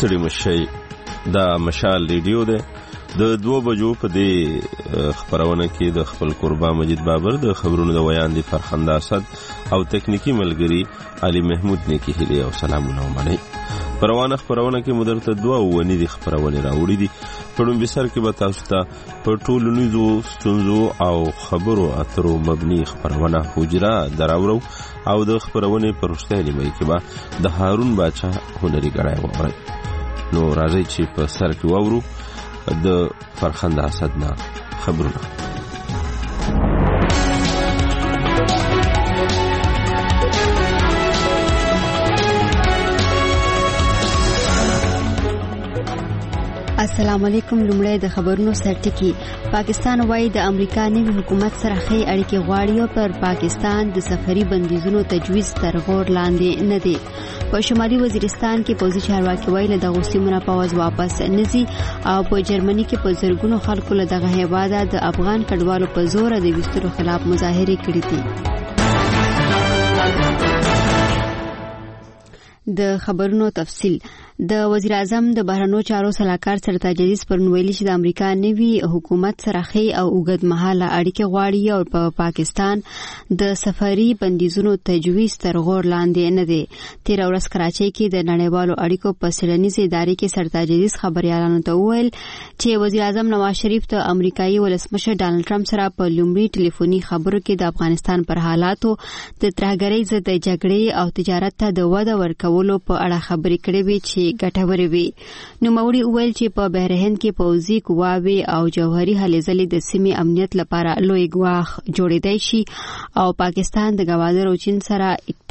ستړي مشي دا مشال ریډیو ده د 2 بجو په دې خبرونه کې د خپل قربا مجید بابر د خبرونو د ویان دي فرخنده اسد او تکنیکی ملګری علي محمود نیکی هلي او سلامونه ومني. پروانه خبرونه کې مدرته 2 ونی دي خبرونه راوړي دي. پړم بسر کې به تاسو ته په ټولنیزو ستونزو او خبرو اترو مبني خبرونه حجره دراورو او د خبرونه پرشته نیمه کې به د هارون باچا هنري غړای وره. نو راځي چې په سر کې وورو د فرخنده اسدنا خبرونه. السلام علیکم. لومړی د خبرونو سرټکی. پاکستان وايي د امریکا نوي حکومت سره ښې اړیکې غواړي او پر پاکستان د سفري بندیزونو تجویز تر غور لاندې نه دی. په شمالي وزیرستان کې پوځي چارواکي وايي له دغه سیمه پوځ واپس نزي او په جرمني کې په زرګونو خلکو له دغه هیواده د افغان کډوالو په زور د وسترو خلاف مظاهره کړې دي. د خبرونو تفصیل. د وزیر اعظم د بهرنیو چارو سلاکار سرتاج عزیز پرون ویلي چې د امریکا نوي حکومت سره ښې او اوږدمهاله اړیکې غواړي او په پاکستان د سفري بندیزونو تجویز تر غور لاندې نه دی. 13 ورځ کراچۍ کې د نړیوالو اړیکو په څېړنیزې ادارې کې سرتاج عزیز خبريالانو ته وویل چې وزیر اعظم نواز شریف د امریکایي ولسمشر ډانلډ ټرمپ سره په لومړي ټلیفوني خبرو کې د افغانستان پر حالاتو د ترهګرۍ ضد جګړې او تجارت ته د وده ورکولو په اړه خبرې کړې وې چې ګټورې وي. نوموړي وویل چې په بحرهند کې پوځي قواوې او جوهري هلې ځلې د سیمې امنیت لپاره لوی ګواښ جوړېدای شي او پاکستان د ګوادر چین سره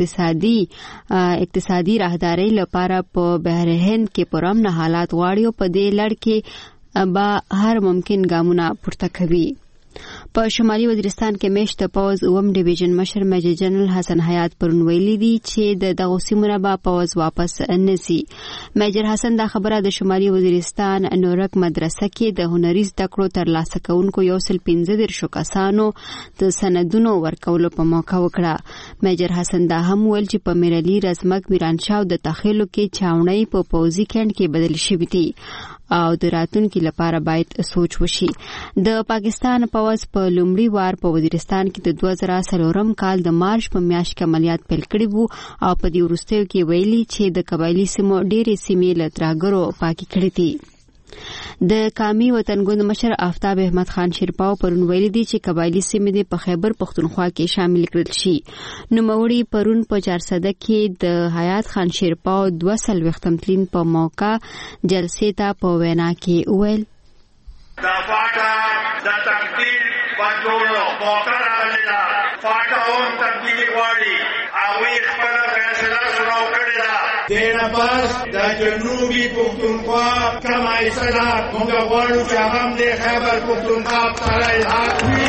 اقتصادي راهداري لپاره په بحرهند کې پرامن حالات غواړي او په دې لړ کې به هر ممکن ګامونه پورته کوي. په شمالي وزیرستان کې میشت پوز اوم ډیویژن مشر میجر جنرال حسن حیات پرون ویلي دي چې د دغه سیمه به پوز واپس نسی. میجر حسن دا خبره د شمالي وزیرستان نورک مدرسه کې د هنري زده کړو ترلاسه کوونکو 115 کسانو د سندونو ورکولو په موقع وکړه. میجر حسن دا هم ویل چې په میرالي رزمک میرانشاه د تخیلو کې چاونۍ په پوزي کېند کې بدل شوې دي او د راتلونکي لپاره باید سوچ وشي. د پاکستان پوځ په لومړي وار په وزیرستان کې د 2004 کال د مارچ په میاشت کې عملیات پیل کړي وو او په دې وروستیو کې ویلي چې د قبایلی سیمو ډېرې سیمې له ترهګرو پاکي کړې دي. د قومي وطنګوند مشر آفتاب احمد خان شیرپاو پرون ویلي دي چې قبایلی سیمې د خیبر پختونخوا کې شامل کړل شي. نوموړي پرون په 400 کې د حیات خان شیرپاو 200 تلین په موقع جلسې ته په وینا کې ویل دا فاټا د تقدیر بدلولو موقع راغلی ده. فاټا هم تبدیل غواړي او خپل فیصله شروع کړې ده. دینا پس د جنوبي پختونخوا کوم ایسا موږ غواړو چې هم د خیبر پختونخوا سره الحاق وي.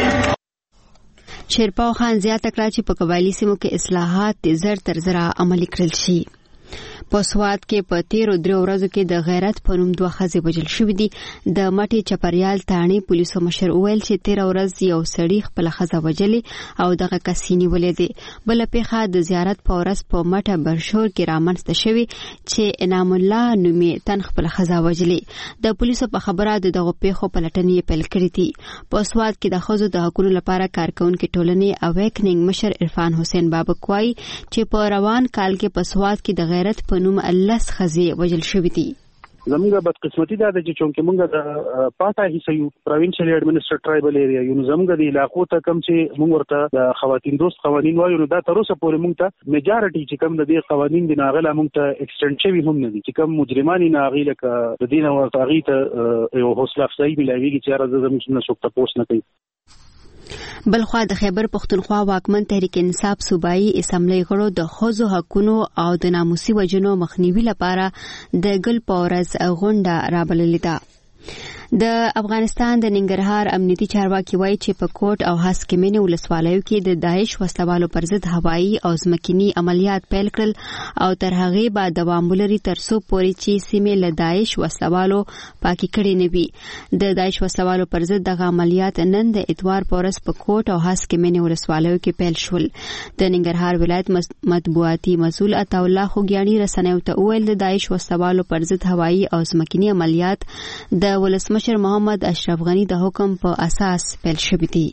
شیرپاو خان زیاته کړه چې په قبایلی سیمو کې اصلاحات زر تر زره عملي کړل شي. په سواد کې په 13 ورځو کې د غیرت په نوم 2 ښځې وژل شوې دي. د مټي چپریال تاڼي پولیسو مشر وویل چې 13 ورځ یو سړی خپل ښځه وژلې او دغه کسینی ولې دي. بل پیخه د زیارت په ورځ په مټه برشور کې رامنځته شوی چې انعام الله نومي تن خپل ښځه وژلې. د پولیسو په خبره دغه پیخو پلټنې پیل کړې دي. په سواد کې د ښځو د حقوقو لپاره کارکونکو ټولنې اویکنینګ مشر عرفان حسین بابک وایي چې په روان کال کې په سواد کې د غیرت په نوم اللس خزي وجل شوې دي. زموږه بدقسمتي ده چې چونکه موږ د پاټا هیڅیو پروینشل ایڈمنسټر ټرایبل ایریا یو زموږ د علاقو ته کم چې موږ ورته د خواتین دوست قوانين وایو نو دا تر اوسه پورې موږ ته میجارټي چې کم د دې قوانين د ناغله موږ ته ایکسټند شوی هم نه دي چې کم مجرمانی ناغي لکه د دین او تاغي ته یو حوصله افزایی ملایوي چې راځي زموږ نه څوک تاسو نه کوي. بلخوا د خیبر پختونخوا واکمن تحریک انصاف صوبایي اسمبلی غړو د ښځو حقوقو او د ناموسي وجنو مخنیوي لپاره د ګل پورز غونډه رابللې ده. د افغانستان د ننګرهار امنیتي چارواکي وایي چې په کوټ او هسکمنې ولسوالیو کې د داعش وسلوالو پر ضد هوایي او ځمکني عملیات پیل کړل او تر هغې به دوام ولري تر څو پورې چې سیمې له داعش وسلوالو پاکې کړې نه وي. د داعش وسلوالو پر ضد دغه عملیات نن د اتوار په ورځ په کوټ او هسکمنې ولسوالیو کې پیل شول. د ننګرهار ولایت مطبوعاتي مسؤل عطاالله خوګیاڼي رسنیو ته وویل د داعش وسلوالو پر ضد هوایي او ځمکني عملیات د ولسمشر محمد اشرف غنی د حکم په اساس پیل شوي دي.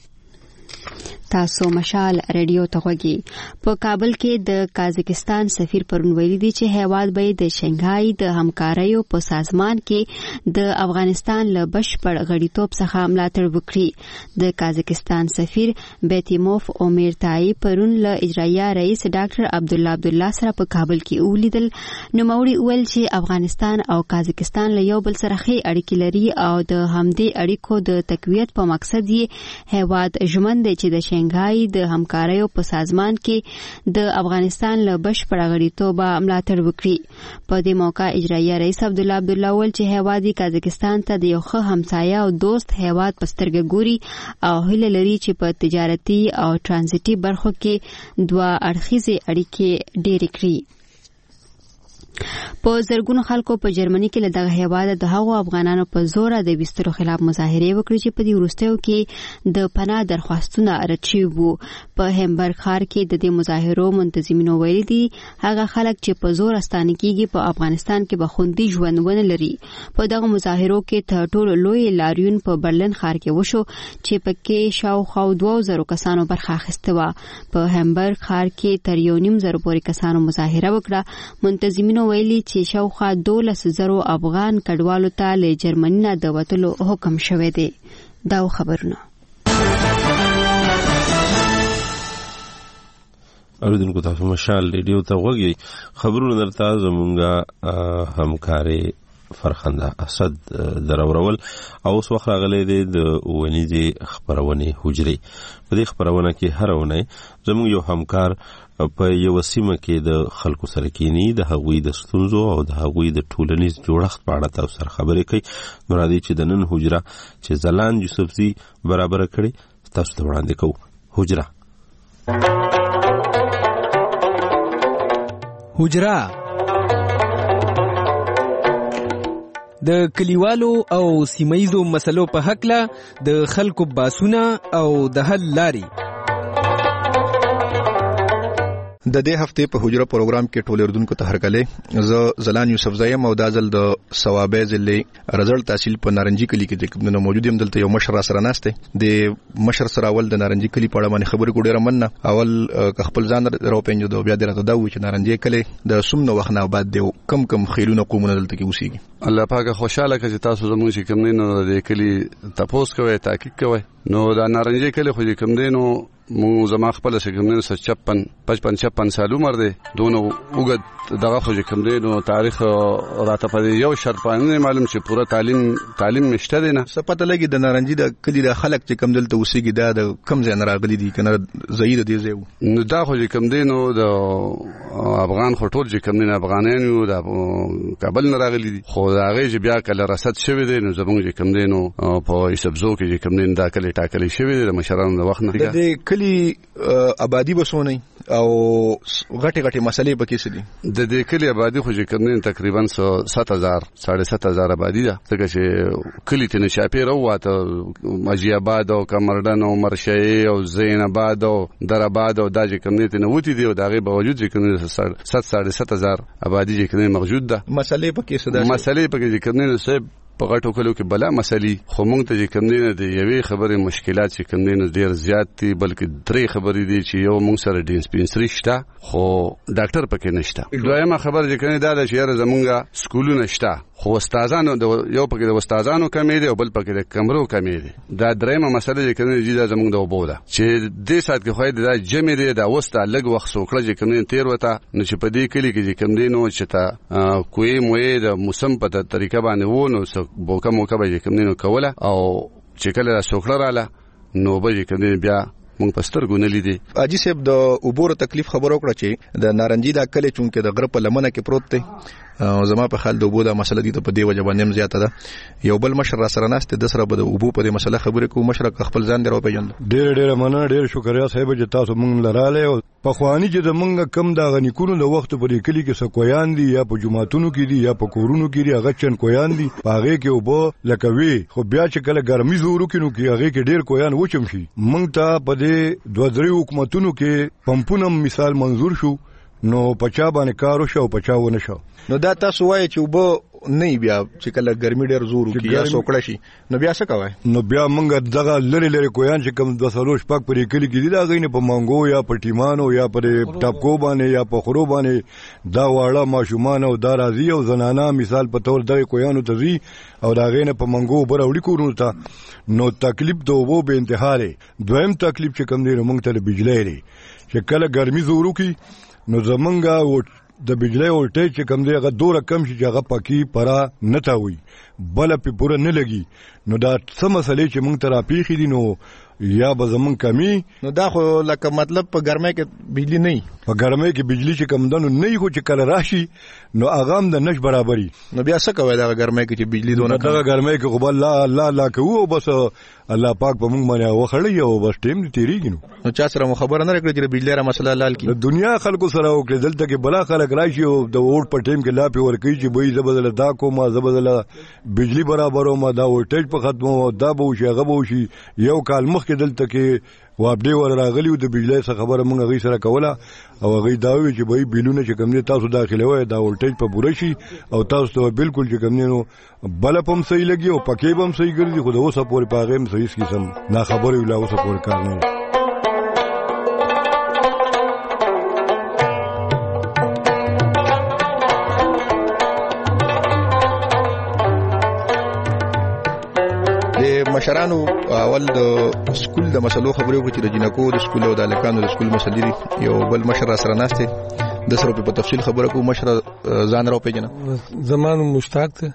تاسو مشال ریډیو ته غوږی. په کابل کې د قازقستان سفیر پرون ویلي دي چې هیواد به د شنګهای د همکاریو په سازمان کې د افغانستان له بشپړ غړیتوب څخه ملاتړ وکړي. د قازقستان سفیر بیتیموف اومیرتای پرون له اجرایه رئیس ډاکټر عبدالله سره په کابل کې ولیدل. نوموړي وویل چې افغانستان او قازقستان له یو بل سره ښې اړیکې لري او د همدې اړیکو د تقویت په مقصد یې هیواد ژمن دی چې د شنګهای د همکاریو په سازمان کې د افغانستان له بشپړ غړیتوب ملاتړ وکړي. په دې موقع اجرایه رئیس عبدالله وویل چې هیواد قازقستان ته د یو ښه همسایه او دوست هیواد په سترګه ګوري او هیله لري چې په تجارتي او ترانزیتي برخو کې دوه اړخیزې اړیکې ډېرې کړي. په زرګونو خلکو په جرمني کې له دغه هیواده د هغو افغانانو په زور د ویستلو خلاف مظاهرې وکړي چې په دې وروستیو کې د پناه درخواستونه رد شوي وو. په هیمبرګ ښار کې د دې مظاهرو منتظمینو ویلي دي هغه خلک چې په زور استانه کیږي په افغانستان کې به خوندي ژوند ونه لري. په دغه مظاهرو کې تر ټولو لوی لاریون په برلین ښار کې وشو چې پکې شاوخوا 2000 کسانو برخه اخیسته وه. په هیمبرګ ښار کې تر 1,500 پورې کسانو مظاهره وکړه. منتظمینو ویلي چې شاوخوا 12,000 افغان کډوالو ته له جرمني نه د وتلو حکم شوی دی. دا خبرونه اوریدونکو تاسو مشال ریډیو ته غوږی. خبرونه درته زمونږه همکاري فرخنده اسد درورول او اوس وخت راغلی دی د ونیزي خبرونه حجري. په دې خبرونه کې هر ونه زموږ یو همکار په یو سیمه کې د خلکو سره کینی د هغوی د ستونزو او د هغوی د ټولنیز جوړښت په اړه تاسو سره خبرې کوي. مرادي چې د نن حجره چې زلان یوسفزي برابر کړي تاسو ته وړاندې کوو. حجره د کلیوالو او سیمایزو مسلو په حقله د خلکو باسونه او د حل لاري. د دې هفته په حجره پروګرام کې ټول اردوونکو ته هرکله زه زلان یوسفزی یم او د ځل د ثوابه ضلع رزلټ تحصیل په نارنجي کلی کې د کومه موجود یم. دلته یو مشر سره ناشته د مشر سره اول د نارنجي کلی په اړه باندې خبرې کوډه رمنه اول خپل ځان راو پېنځو د بیا درته دا و چې نارنجي کلی د سمنو وخت نه بعد دی کم خیلونه قومونه دلته کې اوسېږي. الله پاک خوشاله کړي تاسو زموږ چې کوم نه د کلی تاسو کوي تحقیق کوي. نو دا نارنجي کلی خو کوم دینو مو زما خپل څنګه 56 سال عمر دی. دونه وګد دغه خو کوم دی نو تاریخ راته په یو شرط باندې معلوم چې پوره تعلیم مشته دی نه. سپته لګي د نارنجي د کلی د خلک چې کوم دلته اوسېږي دا د کم ځای نه راغلي دي کنه زید دی زیو. نو دا خو کوم دی نو د افغان خو ټول چې کوم دی افغانان یو د کابل نه راغلي دي. خو دا غي چې بیا کله رصد شوی دی نو زموږ چې کوم دی نو په حسابزو کې کوم دی دا کله ټاکلې شوی دی د مشرانو د وخت نه. د کلی آبادی بسونه او غټي مسلې پکې څه دي؟ د دې کلی آبادی خو چې کوم دی تقریبا 7,000 آبادی ده. ځکه چې کلی ته نشاپی راوته ماجی آباد او کمردن او مرشای او زین آباد او در آباد او دا چې کوم دی ته وتی دی او دغه باوجود چې کوم دی 7,000 آبادی چې کوم دی موجود ده. مسلې پکې څه ده؟ مسلې پکې چې کوم دی صاحب په غټو کلو کې بلا مسلې خو مونږ ته چې کوم دی نه دی یوې خبرې مشکلات چې کوم دی نه ډیر زیات دي بلکې درې خبرې دي چې یو مونږ سره ډیسپنسری شته خو ډاکټر پکې نشته. دویمه خبره چې کوم دا چې یاره زمونږه سکولونه شته خو استادانو یو پکې د استادانو کمې دي او بل پکې د کمرو کمې دي. دا درېمه مسله چې کوم دی دا زمونږ د وبو ده چې دې سات کې خو دا جمع دی دا وسته لګ وخت سوکړه چې کوم تیر وته نو چې په دې کلی کې کوم دی نو چې تا کوی موې د موسم په طریقه باندې وونه بوکا موکا به کوم نه کوله او چې کله سوکړه رااله نو به کوم بیا مونږ پستر ګونلې دي. اجي صاحب د اوبور تکلیف خبرو کړه چې د نارنجي دا کلی چونکه د غره په لمنه کې پروت دی زما په خیال د اوبو د مسله دي ته په دی وجه باندې زیاته ده. یو بل مشر را سره ناشته د سره به د اوبو په مسله خبرې کوو. مشر خپل ځان درو پیژند. ډېر مننه، ډېر شکریا صاحب چې تاسو مونږ لراله. او په خواني چې د مونږ کم دا غنیکونو د وخت په کلی کې سکویان دي یا په جماعتونو کې دي یا په کورونو کې دي، هغه چن کویان دي هغه کې اوبو لکوي. خو بیا چې کله ګرمي زورو کې نو کې هغه کې ډېر کویان وچم شي. مونږ ته په دې دوه درې حکومتونو کې پمپونه مثال منظور شو، نو پچا باندې کارو شو او پچا ونه شو. نو دا تاسو وایي چې وبو نه بیا چې کله ګرمي ډېر زور وکړي یا سوکړه شي نو بیا څه کوي؟ نو بیا موږ دغه لری کویان چې کوم 200 شپږ پرې کلی کې دي دا غینه په مانګو یا په ټیمانو یا په ټاپکو باندې یا په خرو باندې دا واړه ماشومان او دا راځي او زنانه مثال په تور دغه کویانو ته زی او دا غینه په مانګو بروړي کورونو ته. نو تکلیف د وبو به انتها لري. دویم تکلیف چې کوم دی موږ ته بجلی لري چې کله ګرمي زور وکړي نو زمونږه د بجلی ولټیج چې کم دی هغه دوره کم شي چې هغه پاکي پرا نه تاوي بل په پوره نه لګي. نو دا څه مسلې چې مونږ ته راپېښې دي نو یا به زمونږ کمی. نو دا خو لکه مطلب په ګرمۍ کې بجلی نه وي، په ګرمۍ کې بجلی چې کم دنو نه وي، خو چې کله راشي نو هغه هم د نش برابري. نو بیا څه کوي دغه ګرمۍ کې چې بجلی دونه کم؟ دغه ګرمۍ کې خو الله کوو بس الله پاک په مونږ باندې وخړی او بس ټیم دې تیریږي. نو چا سره خبره نه کړې چې بجلی را مسله لال کی د دنیا خلکو سره وکړي. دلته کې بلا خلک راشي او د ووټ په ټیم کې لا په ورکی چې به زبدل دا کومه زبدل بجلی برابرو ما دا ولټیج په ختمو دا به شي هغه به شي. یو کال مخکې دلته کې وابډي ور راغلی د بجلی څخه خبره مونږ غي سره کوله او غي دا وی چې به بیلونه چې کوم تاسو داخله وای دا ولټیج په پوره شي او تاسو ته بالکل چې کوم نو بل پم صحیح لګي او پکې بم صحیح ګرځي. خو د اوسه پورې پاغم صحیح قسم نا خبره ویلا اوسه پورې کار نه. مشرانو اول د سکول د مسلو خبرې وکړي چې د جنکو د سکول او د الکانو د سکول مسلې دي. یو بل مشر سره ناشته د سره په تفصیل خبره کوم. مشر ځان راو پیژنه. زمان مشتاق ته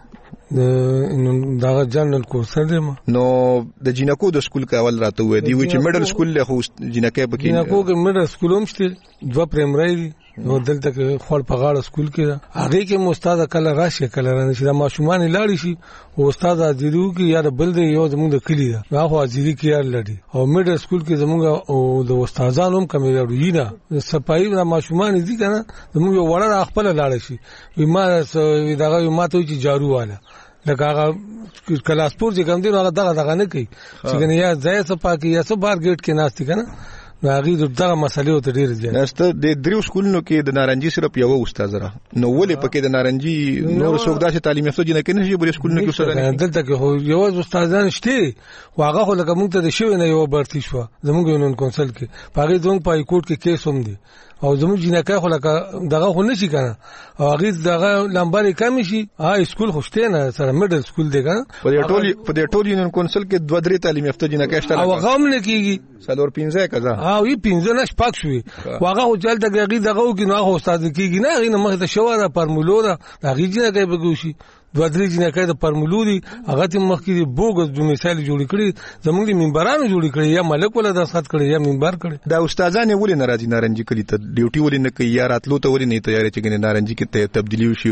دا جنرال کورس دی. نو د جنکو د سکول کا اول راته وې دی چې میډل سکول له خو جنکې پکې جنکو کې میډل سکول هم شته، دوه پرایمري دي. نو دلته کې خپل په غاړه سکول کې هغه کې استاد کله راشي کله رانشي. دا ماشومان لاړ شي او استاد حاضرو کې یا بل دی یو زموږ د کلی دا هغه حاضری کې یار لړي. او میډل سکول کې زموږ او د استادانو هم کمی راوړي نه صفایي دا ماشومان دي کنه زموږ یو وړه خپل لاړ شي ما دغه ما ته چې جارو واله لکه هغه کلاس پور چې کوم دی هغه دغه نه کوي چې کنه یا ځای صفاکي یا سو بار گیټ کې ناشتي کنه هغه دغه مسلې ته ډیر ځای نشته. د دریو سکولونو کې د نارنجي صرف یو استاد را نو ولې پکې د نارنجي نور څوک داسې تعلیم یافته جن کې نشي بل سکولونو کې سره دلته کې خو یو استادان شته واغه خو لکه مونږ ته د شوی نه یو برتی شو زموږ یونین کونسل کې پاره دوه پای کوټ کې کیس هم دي او زموږ جنکه خو لکه دغه خو نشي کنه او هغه دغه لمبر کم شي سکول خوشته نه سره میډل سکول دی کنه. په دې ټول یونین کونسل کې دوه درې تعلیم یافته جنکه شته او هغه هم نه کیږي سالور 15 کزا وی 15 نش پاک شوی واغه خو چل دغه دغه کې نو هغه استاد کیږي نه هغه مخ ته شواره پرمولو دا هغه جنکه بګوشي دوه درې جنکه د پرمولو دي هغه ته مخ کې بوګس د مثال جوړ کړي زموږ د منبرانو جوړ کړي یا ملک ولا د سات کړي یا منبر کړي. دا استادان ولې ناراضي نارنجي کړي ته ډیوټي ولې نه کوي یا راتلو ته ولې نه تیار چې ګنې نارنجي کې ته تبدیلی وشي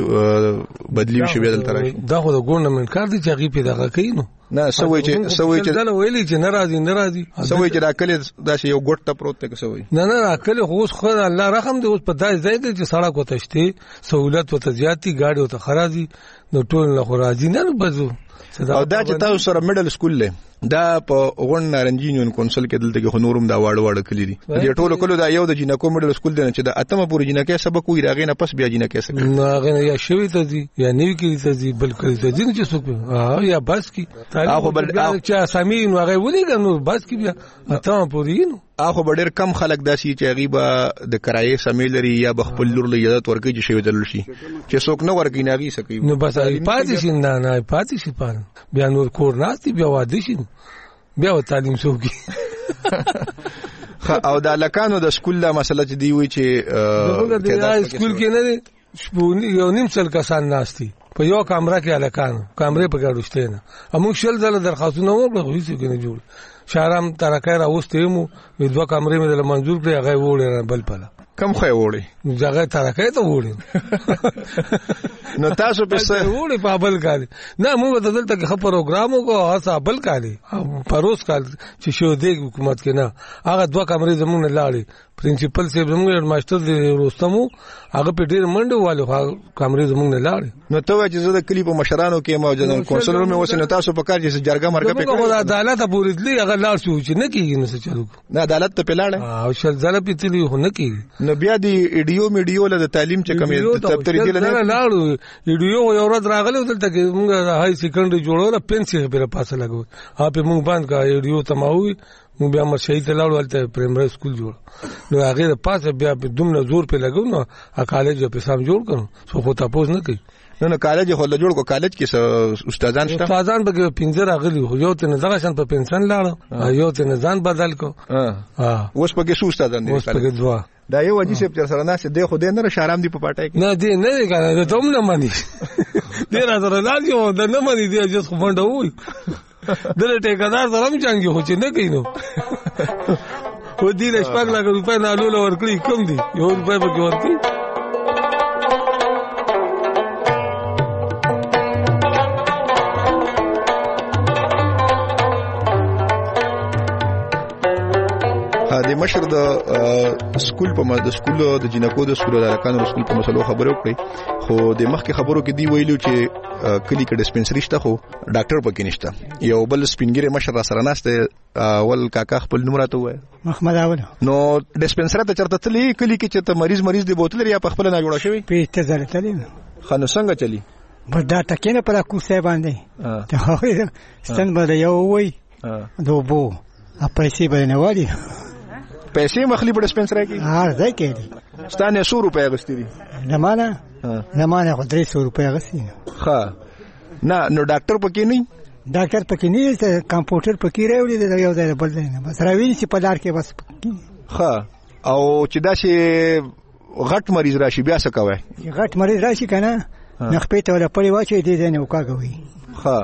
بدلی وشي بدل تر شي. دا خو د ګورنمنت کار دی چې هغه پیدا کوي نو نه سوي چې دا ویلي چې ناراضي سوي چې راکله دا شی یو ګټ ته پروت ته سوي نه راکله خو خو الله رحم دی اوس په دای ځای کې چې سړک وتشته سہولت وته زیاتی گاډي وته خرازي نو ټول نه خو راځي نه بزو. او دا چې تاسو سره میډل سکول له دا په غون نارنجي یونین کونسل کې دلته کې نورم دا واړه کلی دي د ټولو کلو دا یو د جنکو میډل سکول دی چې د اتمه پورې جنکه سبق وي راغې نه پس بیا جنکه سره نه هغه یا شوی ته دي یا نیو کې ته دي بل کړی ته دي چې څوک یا بس کی هغه بل چې سامي نو هغه ولي نو بس کی بیا اتمه پورې نو هغه ډېر کم خلک داسي چې غیبه د کرایې سمیلري یا بخپل لور له یادت ورکې چې شوی دل شي چې څوک نه ورګی ناغي سکی نو بس پاتې شي نه پاتې شي پان بیا نور کور ناستي بیا واده شي بیا تعلیم سوګي. او د لکانو د سکول لا مسله چې دی وی چې د سکول کې نه شپونی یو نیم سل کسان ناشتي په یو کمره کې الکانو کمرې په ګډوشته نه امو شل ځله درخواستونه وکړو هیڅ کې نه جوړ شهرام ترکه را اوسته مو دوه کمرې مې د منظور کړې هغه وړه بل پله کم خو وړي ځای ترکه ته وړي نو تاسو په څه وړي په بل کال نه موږ د دلته کې پروګرامو کو هڅه بل کال پروس کال چې شو دی حکومت کې نه هغه دوه کمرې زمونږ نه لاړې پرنسپل صاحب زمونږ ماستر دی روستمو هغه په ډیر منډه والو کمرې زمونږ نه لاړې نو ته چې زه د کلی په مشرانو کې موجود کونسلر مې وسنه تاسو په کار چې جرګه مرګه په کومه عدالت پورېدلی هغه لاړ شو چې نه کیږي نو څه چلو نه عدالت ته پلاړه او شل ځله پیتلی خو نه کیږي نو بیا دی ایډیو میډیو له تعلیم چې کمې تبتری دی نه لاړو ایډیو یو ورځ راغلی دلته کې موږ هاي سیکنډري جوړول پنسي په پاسه لګو په موږ باندې کا ایډیو تماوي موږ بیا مرشي ته لاړو ولته پرایمري سکول جوړ نو هغه د پاسه بیا په دومره زور په لګو نو کالج په سم جوړ کړو سو خو تاسو نه کوي نو کالج خو له جوړ کو کالج کې استادان شته استادان به پنځه راغلي خو یو ته نه دغه شان په پنسن لاړو یو ته نه ځان بدل کو اوس په کې شو استادان دي اوس په کې دوا دا یو وجې چې تر سره ناس دی خو دې نه شارام دی په پټای کې نه دی نه کنه ته هم نه مانی ډیر سره لاږي و دا نه مانی دی چې خو منډه وای دله ټیکادار سره هم څنګه خو چې نه کینو و دې شپږ لک روپۍ نه لول ورکړي کم دي یو روپۍ به ورکړي د مشر د سکول په د سکول د جنکو د سکول د لکانو سکول په مسلو خبرو کړې خو د مخکې خبرو کې دی ویلو چې کلی کې ډسپنسری شته خو ډاکټر پکې نشته یو بل سپینګری مشر را سره ناشته اول کاکا خپل نوم راته وای محمد اول نو ډسپنسری ته چرته تللی کلی کې چې ته مریض دی بوتل یا په خپل نه جوړه شوی په اتزل تللی خنو څنګه چلی بس دا تکینه پر کوسه باندې ته ستن بده یو وای دوبو پیسې به نه وادي پیسې مخلي په ډسپنسری کې ځای کې ستانه 100 روپیا غستې دي زمانہ خو 300 روپیا غستې ښه نه نو ډاکټر پکې نه ډاکټر پکې نه کمپیوټر پکې راوړي دا یو ځای بل ځای نه بس راوړي چې په لار کې بس ښه او چې دا شي غټ مریض راشي بیا څه کوي غټ مریض راشي کنه نخپې ته ولا پړې واچي دې ځای نه وکاږي ښه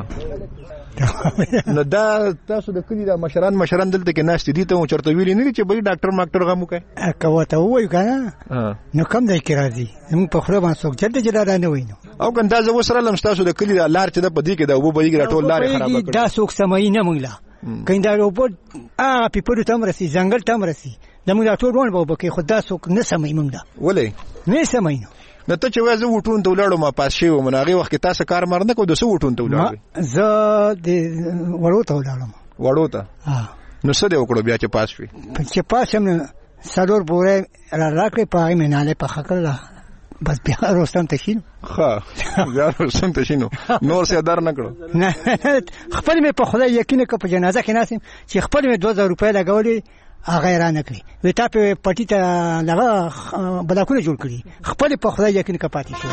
نو دا تاسو د کلی د مشران دلته کې ناشته دي ته چرته ویلي نه چې بل ډاکټر ماکټر غمو کوي کوته وای کنه نو کم دی کې راځي موږ په خره باندې څوک جلد جلد نه وینو او کنه دا زه وسره لم تاسو د کلی د لار چې د پدې کې د وبو بېګ راټول لارې خراب کړي دا څوک سمای نه مونږه کیندا روبوت په پړو تم رسي ځنګل تم رسي د موږ ټول ونه وبو کې خدا څوک نه سمای مونږه ولې نه سمای نو ته چې وځو وټون ته ولاړو ما پاس شي و مناغي وخت تاسو کار مرنه کو د سو وټون ته ولاړو زه د وړو ته ولاړم نو څه دی وکړو بیا چې پاس شي چې پاس هم سالور بوره را راکړې پای مې نه له پخ کړل بس بیا روستم ته شینو ښه بیا روستم ته شینو نور څه در نه کړو نه خپل مې په خدای یقین کو په جنازه کې ناسم چې خپل مې 2000 روپۍ لګولې هغه را نه کړی وې تا په پټی ته لغه بلاکونه جوړ کړی خپل په خدای یقین کا پاتې شو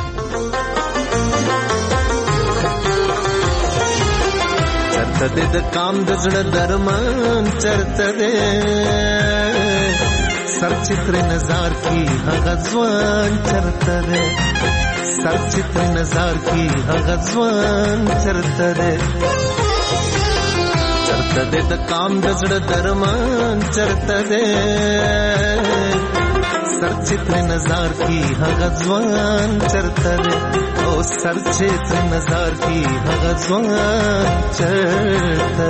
چرته د کام د زړه درمان چرته سر چتر نظر کی هغه ځوان چرته سر چتر نظر کی هغه ځوان چرته چرته د کام د زړه درمان چرته سر چتر نظر کی هغه ځوان چرته او سر چتر نظر کی هغه ځوان چرته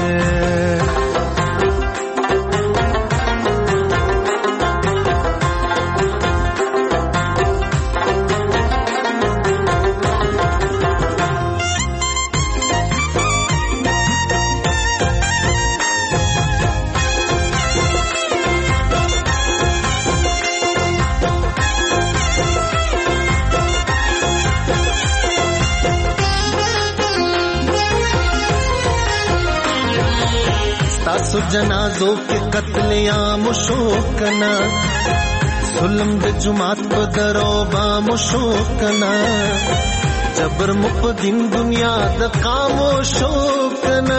تاسو جنازو کې قتل عام شو کنا ظلم د جماعت په درو با مشو کنا جبر مقدم دنیا د خاموشو کنا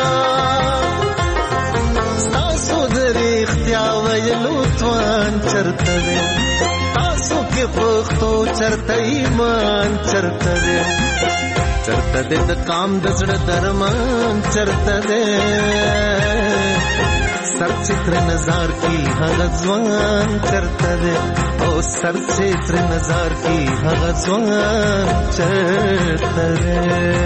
تاسو د اختیار ویلو توان چرته تاسو کې پختو چرته ایمان چرته چرته د کام د زړه درمان چرته سر چې تر نظر کی هغه ځوان چرته ده او سر چې تر نظر کی هغه ځوان چرته ده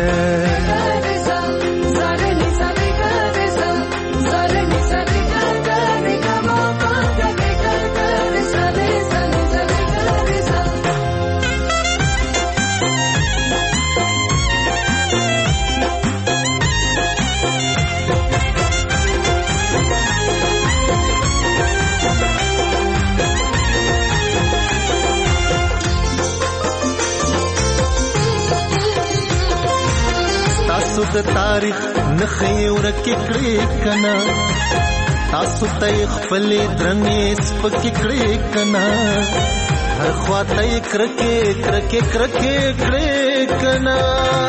د تاریخ نخې ورکې کړې کنا تاسو ته خپل درنې سپکې کړې کنا هر خواته کرکې کرکې کرکې کړې کنا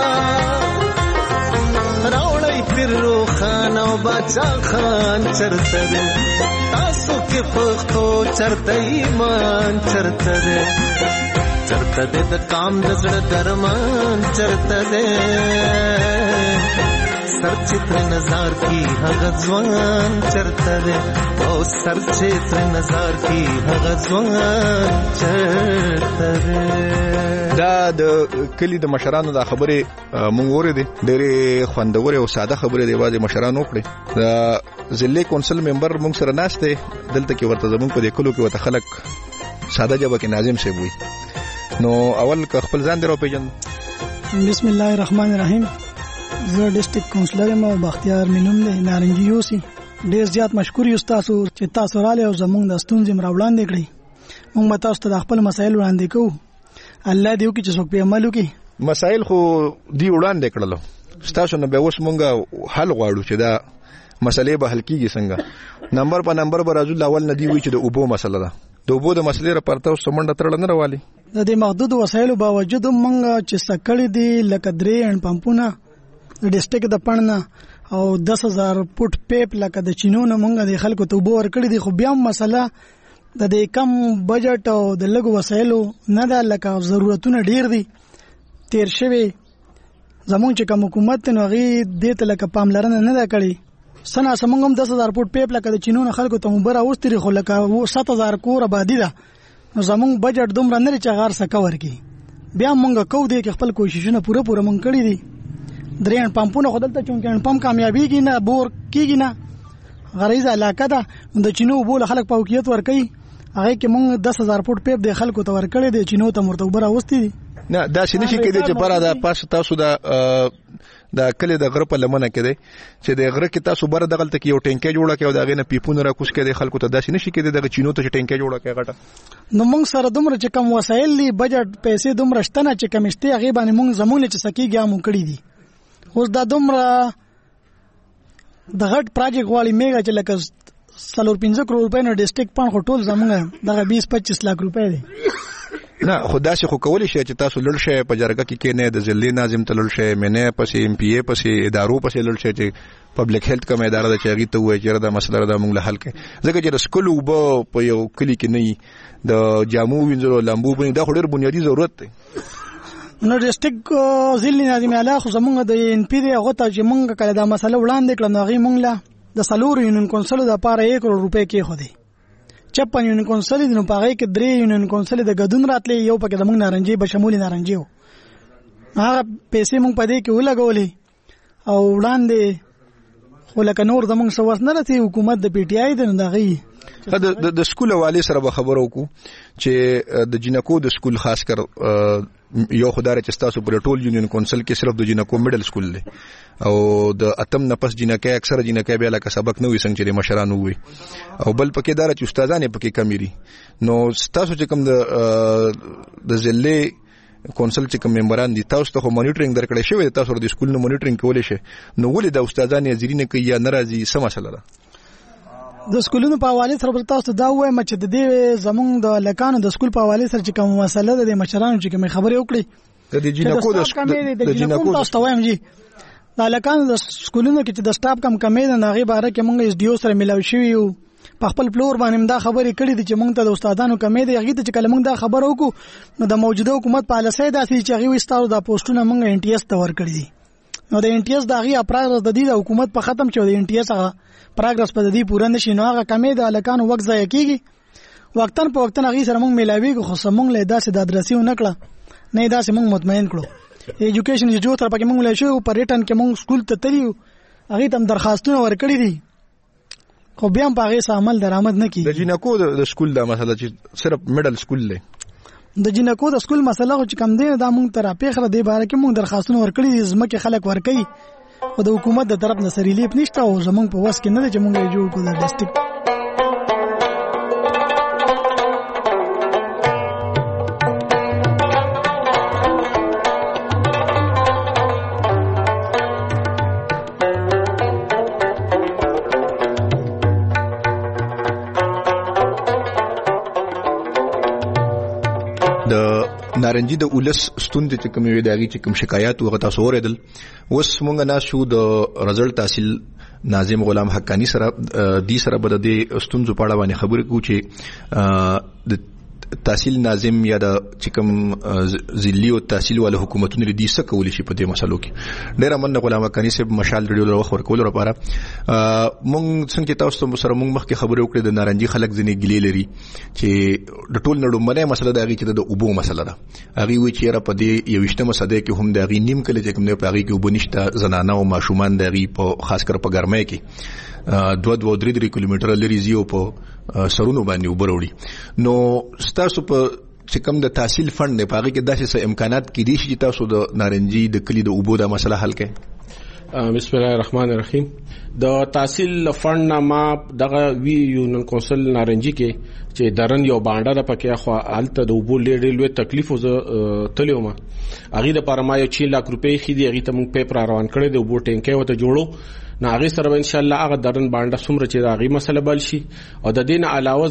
راوړی پیرو خان او باچا خان چرته ده تاسو کې پښتو چرته ایمان چرته ده چرته ده د کام د زړه درمان چرته ده سر چې تر نظر کی هغه ځوان چرته ده او سر چې تر نظر کی هغه ځوان چرته ده. دا د کلی د مشرانو دا خبره مونږ ورېدې ډېرې خوندورې او ساده خبرې دی واځي مشرانو کړې. دا ضلع کونسل ممبر مونږ سره ناشته دلته کې ورته زمونږ په دې کلو کې وته خلک ساده جبه کې ناظم صاحب وي. نو اول که خپل ځان درو پیژن. بسم الله الرحمن الرحیم. زه ډیسټریکټ کونسلر یم او بختیار مینوم دی نارنجي یوسي. ډیر زیات مشکور یو تاسو چې تاسو رااله او زموږ د ستونزې مراوړاندې کړې. موږ به تاسو ته د خپل مسایل وړاندې کوو. الله دې وکړي چې څوک په عمل وکړي. مسایل خو دی وړاندې کړلو تاسو نه به اوس موږ حل غواړو چې دا مسلې به حل کیږي څنګه. نمبر په نمبر به راځو. اول نه دی وی چې د اوبو مسله ده. د اوبو د مسلې لپاره تاسو منډه ترل نه راوالي. د دې محدود وسایلو باوجود موږ چې سکړې دي لکه 3 هند پمپونه د ډیسټریکټ د پړنه او 10000 فوټ پیپ لکه د چینونو موږ د خلکو ته اوبو ورکړې دي. خو بیا مسله د دې کم بجټ او د لګو وسایلو نه ده لکه ضرورتونه ډیر دي تیر شوی. زمونږ چې کوم حکومت نو غي دې ته لکه پاملرنه نه ده کړې. سنا سمونږ هم 10000 فوټ پیپ لکه د چینونو خلکو ته مبره اوستري خو لکه 7000 کور آبادی ده. نو زمونږ بجټ دومره نه لري چې غار سکور کی. بیا مونږ کو دې کې خپل کوششونه پوره مونږ کړی دي. درېن پمپونه خدلته چونکه پمپ کامیابیږي نه بور کیږي نه غریزه علاقه ده. د چینو بول خلک پاوکیت ور کوي هغه کې مونږ 10000 فوټ پیپ د خلکو ته ور کړی دي. چینو ته مرتبه راوستي دي. نه دا شنه شي کې دي چې بره دا پاس تاسو دا کله د غره په لمنه کې دي چې د غره کې تاسو بره دغلت کې یو ټینکې جوړه کې او دا غینه پیپونه را کوس کې دي خلکو ته دا شنه شي کې دي د چینو ته ټینکې جوړه کې غټه. نو مونږ سره دومره چې کم وسایل دي بجټ پیسې دومره شته نه چې کمشته هغه باندې مونږ زمونږ چې سکیږي مو کړی دي. اوس دا دومره د غټ پروجیکټ والی میگا چې لکه 3.5 کروڑ روپے نو ډیسټریکټ پان هوټل زمونږ دغه 20-25 لک روپے دي. نه خدا شي خو کولی شي چې تاسو لړ شي په جرګه کې نه د ضلع ناظم ته لړ شي منه پسې ایم پی ای پسې ادارو پسې لړ شي چې پبلک هیلث کوم اداره د چاغي ته وایي چې دا مسله دا موږ له حل کې ځکه چې سکول وب په یو کلی کې نه د جامو وینځلو لامبو باندې دا ډېر بنیادی ضرورت دی. نو ډیسټریکټ ضلع ناظم اعلی خو زمونږ د ان پی دی هغه ته چې موږ کله دا مسله وړاندې کړو نو هغه موږ له د سلور یونین کونسل د پاره 1 کروڑ روپے کې خو دی. 56 یونین کونسل د نو پاره کې 3 یونین کونسل د غدون راتلې یو پکې د موږ نارنجي بشمول نارنجي وو. هغه پیسې موږ پدې کې ولګولې او وړاندې خو لکه نور زمونږ سوس نه راځي حکومت د پی ټی آی د دغه د سکول والی سره به خبرو کو چې د جنکو د سکول خاص کر یو خدای چې تاسو پر ټول یونین کونسل کې صرف د جنکو میډل سکول دی او د اتم نفس جنکه اکثر جنکه به لکه سبق نه وي څنګه چې مشرانو وي او بل پکې دار چې استادانه پکې کمیري. نو تاسو چې کوم د ضلع کونسل چې کوم ممبران دي تاسو ته مانیټرینګ درکړی شوی تاسو د سکول نه مانیټرینګ کولای شي نو ولې د استادانه زیرینه کوي یا ناراضي سم مسله ده. د سکولونو په حواله سره تاسو دا وایم چې د دې زمونږ د لکانو د سکول په حواله سره چې کوم مسله ده د مشرانو چې کوم خبرې وکړي د جنکو د جنکو تاسو ته وایم جی د لکانو د سکولونو کې چې د سټاف کم کمې نه هغه باره کې موږ اس ډي او سره ملاوي شوی یو په خپل فلور باندې دا خبرې کړې دي چې موږ ته د استادانو کمې دي هغه ته چې کله موږ دا خبر وکړو نو د موجوده حکومت پالیسۍ داسې چې هغه وستاو د پوسټونه موږ ان ټي اس ته ور کړې دي نو د انټیاس د هغه پروګرس د دې حکومت په ختم شو د انټیاس هغه پروګرس په دې پوره نشي نو هغه کمې د الکانو وخت ځای کیږي وختن په وختن هغه سره موږ ملاویږو خو سمون له داسې د ادرسیو نکړه نه داسې موږ مطمئن کړو ایجوکیشن جو تر پکې موږ له شو په ریټن کې موږ سکول ته تلیو هغه تم درخواستونه ورکړي دي خو بیا په هغه سره عمل درآمد نه کیږي د جنکو د سکول د مسله چې صرف میډل سکول له د جنکو د سکول مسله چې کم دی دا موږ تر پیخره دی باره کې موږ درخواستونه ورکړي دي زمکه خلک ورکړي خو د حکومت د طرف نه سریلیف نشته او زمونږ په وس کې نه دی چې موږ یې جوړ کړو د ډسټریکټ نارنجي د ولس ستوند چې کوم وی داږي چې کوم شکایت وغه تاسو اوریدل وس مونږ نه شو د رزلټ تحصیل ناظم غلام حقانی سره د سره بد د ستونزو په اړه باندې خبرې کو چې د تحصیل ناظم یا د چې کوم ضلعي او تحصیل ول حکومتونو لري څه کول شي په دې مسلو کې ډېر من غلام حقانی صاحب مشال ریډیو له وخت ورکول لپاره مونږ څنګه تاسو ته سره مونږ مخکې خبرې وکړې د نارنجي خلک ځنې ګلې لري چې د ټول نړۍ باندې مسله دا غي چې د اوبو مسله ده هغه وی چې را په دې یوشتمه صده کې هم د غي نیم کله چې کوم نه په هغه کې وبنشته زنانه او ماشومان د غي په خاص کر په ګرمۍ کې 2-3 کیلومتر لري زیو په سرونو باندې وبروړي نو تاسو په چې کوم د تحصیل فند نه پاره کې داسې امکانات کې دي چې تاسو د نارنجي د کلی د اوبو د مسله حل کړئ بسم الله الرحمن الرحیم د تحصیل فند نه ما دغه وی یونین کونسل نارنجي کې چې درن یو باندې د پکې خو حالت د اوبو لوي تکلیف وز تلیوم اغه د پاره ما 6 لک روپۍ خېدي اغه ته مونږ پیپر روان کړی د اوبو ټینکې وته جوړو نه هغه سره ان شاء الله هغه درن باندې سمره چې هغه مسله بل شي او د دین علاوه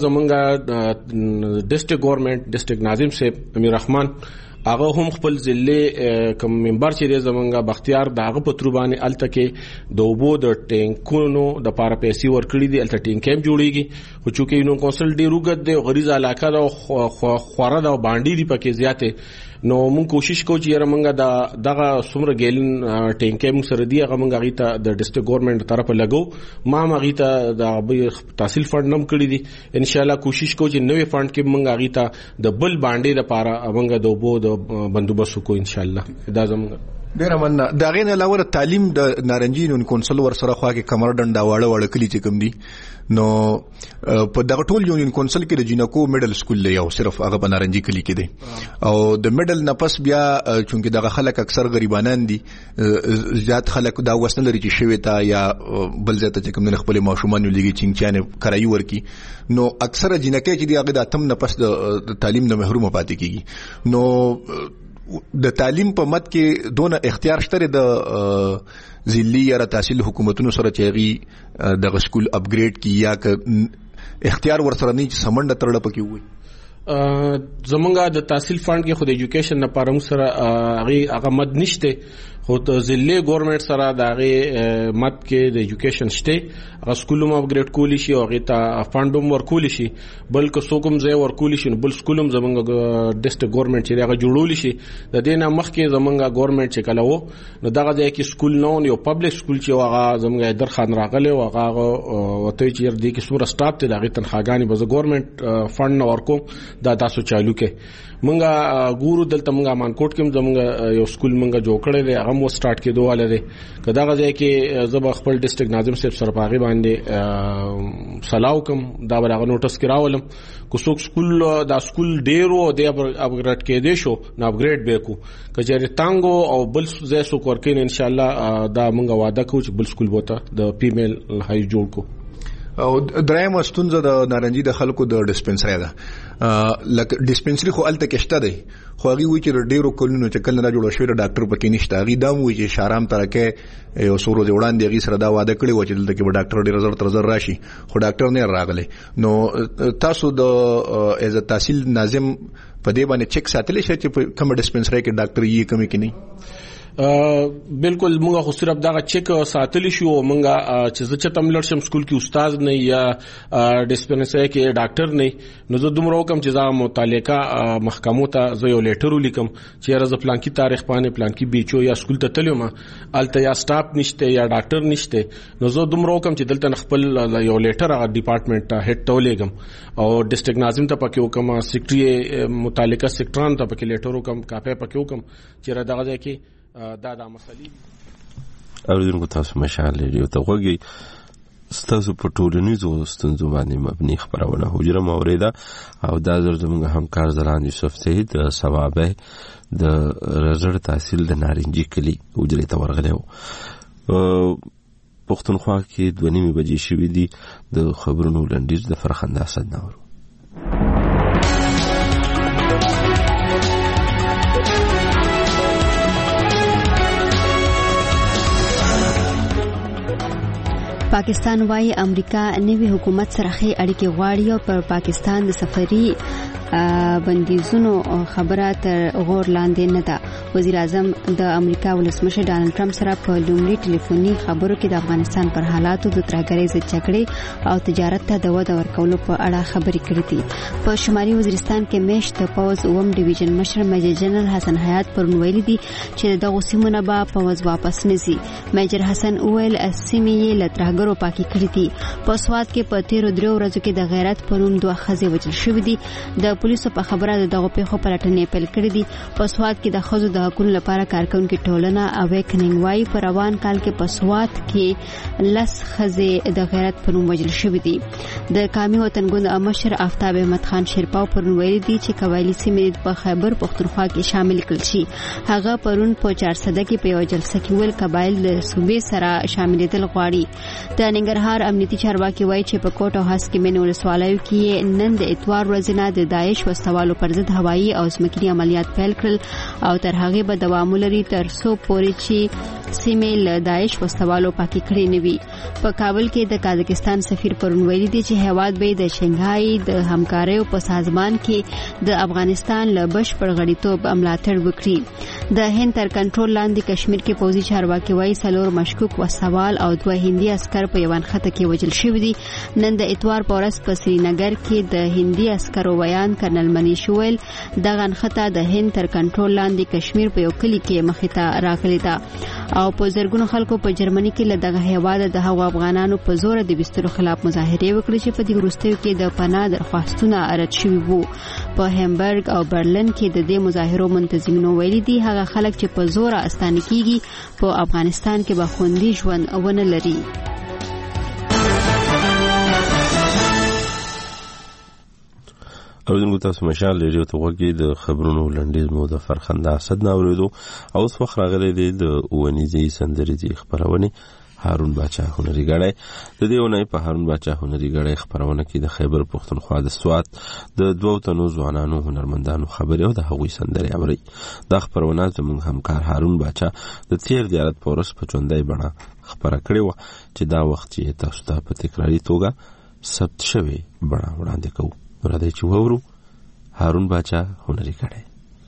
زمونږ ډسټریکټ ګورنمنت ډسټریکټ ناظم صاحب امیر رحمان هغه هم خپل ضلع کوم منبر چې زمونږ بختیار دغه پتروبانی الته کې د اوبو د ټینکونو د پاره پیسې ورکړي دي الته ټینکم جوړیږي خو چې یو کونسل ډیرو غد دی غریزه علاقه دا خوره دا باندې دی پکې زیاته نو مون کوشش کوو چې موږ دغه سمره ګیلن ټینکې موږ سره دی هغه موږ غیته د ډسټریکټ ګورنمنت طرفه لګو ما غیته د تحصیل فند نم کړی دي ان شاء الله کوشش کوو چې نوې فند کې موږ غیته د بل باندې لپاره موږ د وبو د بندوبست کو ان شاء الله دا زموږ ډیر مننه دا غینه لاور تعلیم د نارنجي نون کونسل ور سره خوا کې کمر ډنډا واړه کلی چې کوم دي نو په دغه ټول یونین کونسل کې د جنکو میډل سکول دی او صرف هغه په نارنجي کلی کې دی او د میډل نه پس بیا چونکه دغه خلک اکثر غریبانان دي زیات خلک دا وسنه لري چې شوي تا یا بل ځای ته چې کوم نه خپل ماشومان لګي چنګچانه کرایي ورکی نو اکثر جنکه چې دی هغه د اتم نه پس د تعلیم نه محروم پاتې کیږي نو د تعلیم په مت کې دونه اختیار شته د ضلعي یا تحصیل حکومتونو سره چې د سکول اپګریډ کی یا اختیار ورسره نه چې سمند ترړه پکې وي زمونږه د تحصیل فند کې خود ایجوکیشن نه پاره سره هغه مد نشته خو د ضلعي ګورنمنت سره د هغه مد کې د ایجوکیشن شته هغه سکولوم اپګریډ کولی شي او هغه ته فندوم ورکول شي بلکې سوکم ځای ورکول شي بل سکولوم زمونږ ډسټریکټ ګورنمنت چې هغه جوړول شي د دینه مخکې زمونږ ګورنمنت چې کله وو نو دغه ځای کې سکول نو یو پبلک سکول چې هغه زمونږ درخان راغله او هغه وته چې د کې سور سټاپ ته دغه تنخواګانی به ګورنمنت فند نو ورکو دا تاسو چالو کې مونږه ګورو دلته مونږه مانکوټ کې زمونږ یو سکول مونږه جوړ کړی دی هغه مو سٹارټ کېدو واله دی کدا غځای کې زب خپل ډسټریکټ ناظم صاحب سره پاغي باندې سلاو کوم دا برغه نوټس کراولم کو څوک سکول دا سکول ډیرو د اپګریډ کېدې شو نو اپګریډ به کو کچېری تانګو او بل ځای سو ورکین ان شاء الله دا مونږه وعده کوو چې بل سکول بوته د فیمیل هاي جوړ کو او دریم ستونزه د نارنجي د خلکو د ډیسپنسری ده لکه ډیسپنسری خو الته کېشته دی خو هغه وی چې ډیرو کلونو چې کله نه جوړ شوی ډاکټر پکې نشته هغه دا وی چې شارام ترکه یو سورو دی وړاندې هغه سره دا وعده کړی و چې دلته کې ډاکټر ډیر زر راشي خو ډاکټر نه راغلی نو تاسو د ایز تحصیل ناظم په دې باندې چک ساتلی شي چې کوم ډیسپنسری کې ډاکټر یې کمی کې نه بالکل موږ خو صرف دا چیک ساتلی شو موږ چې چې تم لړشم سکول کې استاد نه یا ډسپنسری کې ډاکټر نه نو زه دومره کوم چې زه متعلقه محکمو ته زه یو لیټر ولیکم چې راز پلان کې تاریخ باندې پلان کې بیچو یا سکول ته تلم الته یا سټاف نشته یا ډاکټر نشته نو زه دومره کوم چې دلته خپل یو لیټر هغه ډپارټمنټ ته هډ ته ولېګم او ډسټرکټ ناظم ته پکې وکم سیکریټري متعلقه سیکټران ته پکې لیټر وکم کاپه پکې وکم چې را دغه ځای کې دا مسلې اوریدونکو تاسو مشال ریډیو ته غوږی ستاسو په ټولنیزو ستونزو باندې مبني خبرونه حجره موریده او دا زموږ همکار زلان یوسف سید ثوابه د رزړ تحصیل د نارنجي کلی حجره ته ورغلی و پښتونخوا کې 2:30 بجې شوې دي د خبرونو لنډیز د فرخنده اسد ناورو پاکستان وايي امریکا نوي حکومت سره خې اړیکې غواړي او پر پاکستان د سفري بندیزونو خبره تر غور لاندې نه ده. وزیر اعظم د امریکا ولسمشر ډانلډ ټرمپ سره په لومړي ټلیفوني خبرو کې د افغانستان پر حالاتو د ترهګرۍ ضد جګړې او تجارت ته د وده ورکولو په اړه خبرې کړې دي. په شمالي وزیرستان کې میشت پوز اوم ډیویژن مشر میجر جنرال حسن حیات پرون ویلي دي چې دغه سیمونه به پوز واپس نزي. میجر حسن اویل سیمې یې له ترهګرو پاکي کړې دي. په سواد کې په 13 ورځو کې د غیرت پرون 2 ښځې وژل شوې دي. د پولیسو په خبره دغه پیښو پلټنې پیل کړې دي. په سواد کې د ښځو د حقوقو لپاره کارکونکو ټولنه اویکنینګ وايي په روان کال کې په سواد کې 10 ښځې د غیرت په نوم وژل شوې دي. د قومي وطنګوند مشر آفتاب احمد خان شیرپاو پرون ویلي دي چې قبایلی سیمې په خیبر پختونخوا کې شامل کړل شي. هغه پرون په 400 کې په یو جلسه کې ول قبایل د صوبې سره شاملېدل غواړي. د ننګرهار امنیتي چارواکي وایي چې په کوټ او هسک کې منو ولسوالیو کې نن د اتوار ورځ نه د داعش وسوالو پر ضد هوایي او ځمکني عملیات پیل کړل او تر هغه به دوام لري تر څو پورې چې سیمې له داعش وسوالو پاکي کړې نه وي. په کابل کې د قازقستان سفیر پرون ویلي دي چې هیواد به د شنګهای د همکاریو په سازمان کې د افغانستان له بشپړ غړیتوب ملاتړ وکړي. د هند تر کنټرول لاندې کشمیر کې پوځي چارواکي وایي 4 مشکوک وسوال او 2 هندي عسكر په یوان خطه کې وژل شوي دي. نن د اتوار په ورځ په سرینګر کې د هندي عسکرو بیان کرنل منیش ویل دغه خطه د هند تر کنټرول لاندې کشمیر په یو کلی کې مخې ته راغلې ده او په زرګونو خلکو په جرمني کې له دغه هیواد د هغو افغانانو په زور د بسترو خلاف مظاهره وکړي چې په دې وروستیو کې د پناه درخواستونه رد شوي وو. په هامبرګ او برلین کې د دې مظاهرو منتظمینو ویلي دي هغه خلک چې په زور استانه کیږي په افغانستان کې به خوندي ژوند ونه لري. اوریدونکو تاسو مشال ریډیو ته وګورئ د خبرونو لنډیز مو د فرخنده اسد ناوریدو او اوس وخت راغلی دی د اونیزي سندريزي خبرونه هارون باچا هنري غړی د دې ونې په هارون باچا هنري غړی خبرونه کې د خیبر پختونخوا د سواد د 2 تنو ځوانانو هنرمندانو خبرې او د هغوی سندري اوري. دا خبرونه زموږ همکار هارون باچا د تیر زیارت پورس په چوندای بڼه خبره کړې و چې دا وخت چې تاسو ته په تکراری توګه ثبت شوی بڼه وړاندې کوو. راځئ چې وورو هارون باچا هنري غړی.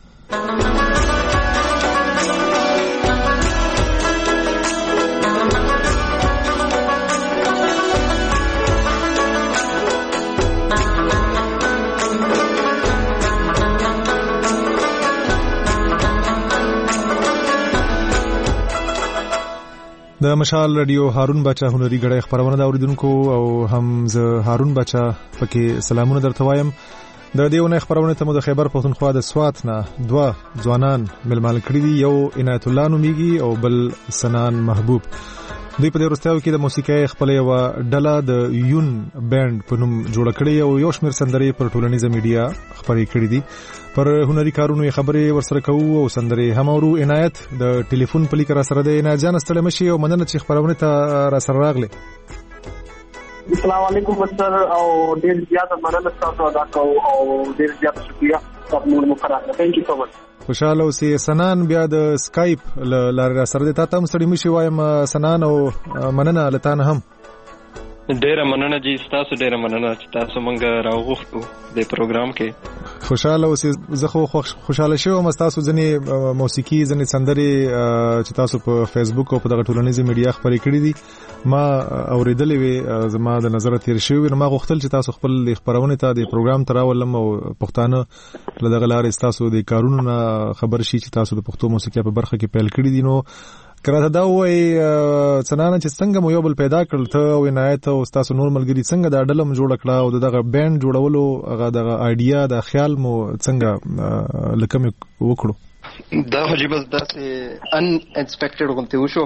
د مشال رادیو هارون باچا هنري غړی خبرونه دا اوریدونکو او هم زه هارون باچا پکې سلامونه درته وایم. د دیونه خبرونه ته مو د خیبر پختونخوا د سوات نه 2 ځوانان ملمال کړی دي. یو عنایت الله نومیږي او بل سنان محبوب. دوی په دې وروستیو کې د موسیقۍ خپل یو ډله د یون بند په نوم جوړ کړی او یو شمېر سندرې پر ټولنیزه میډیا خبرې کړې دي. پر هنري کارونو خبرې ورسره کوو او سندرې هم اورو. عنایت د ټلیفون په لیک را سره د عنایت جان ستړی مشي او مننه چې خبرونه ته را سره راغله. السلام علیکم سر او ډیر زیاته مننه تاسو ادا کوم او ډیر زیاته شکریہ تاسو موږ مخاطب. ثانک یو سو مچ. خوشاله اوسې. سنان بیا د سکایپ لاره سره د تاسو ستړي مشي وایم سنان او مننه لته هم. ډیره مننه جی، تاسو ډیره مننه چې تاسو مونږ راوغوښتو د پروګرام کې. خوشاله اوسئ. زه خو خوشاله شوم تاسو ځنې موسیقي ځنې سندري چې تاسو په فیسبوک او په دغه ټولنیزه میډیا خبرې کړې دي ما اوریدلې وي، زما د نظر تیر شوی نو ما غوښتل چې تاسو خپل خبرونه ته د پروګرام تراولم او پښتانه لدغه لارې تاسو د کارونو خبر شي چې تاسو د پښتو موسیقي په برخه کې پیل کړی دي. نو کراته دا وای څنګه چې څنګه مو یو بل پیدا کړل ته او عنایت او تاسو نور ملګری څنګه دا ډلم جوړ کړه او دغه بینډ جوړولو هغه دغه آیډیا د خیال مو څنګه لکه وکړو؟ دا خو جیبل داسې ان ایکسپیکټډ غونته وشو.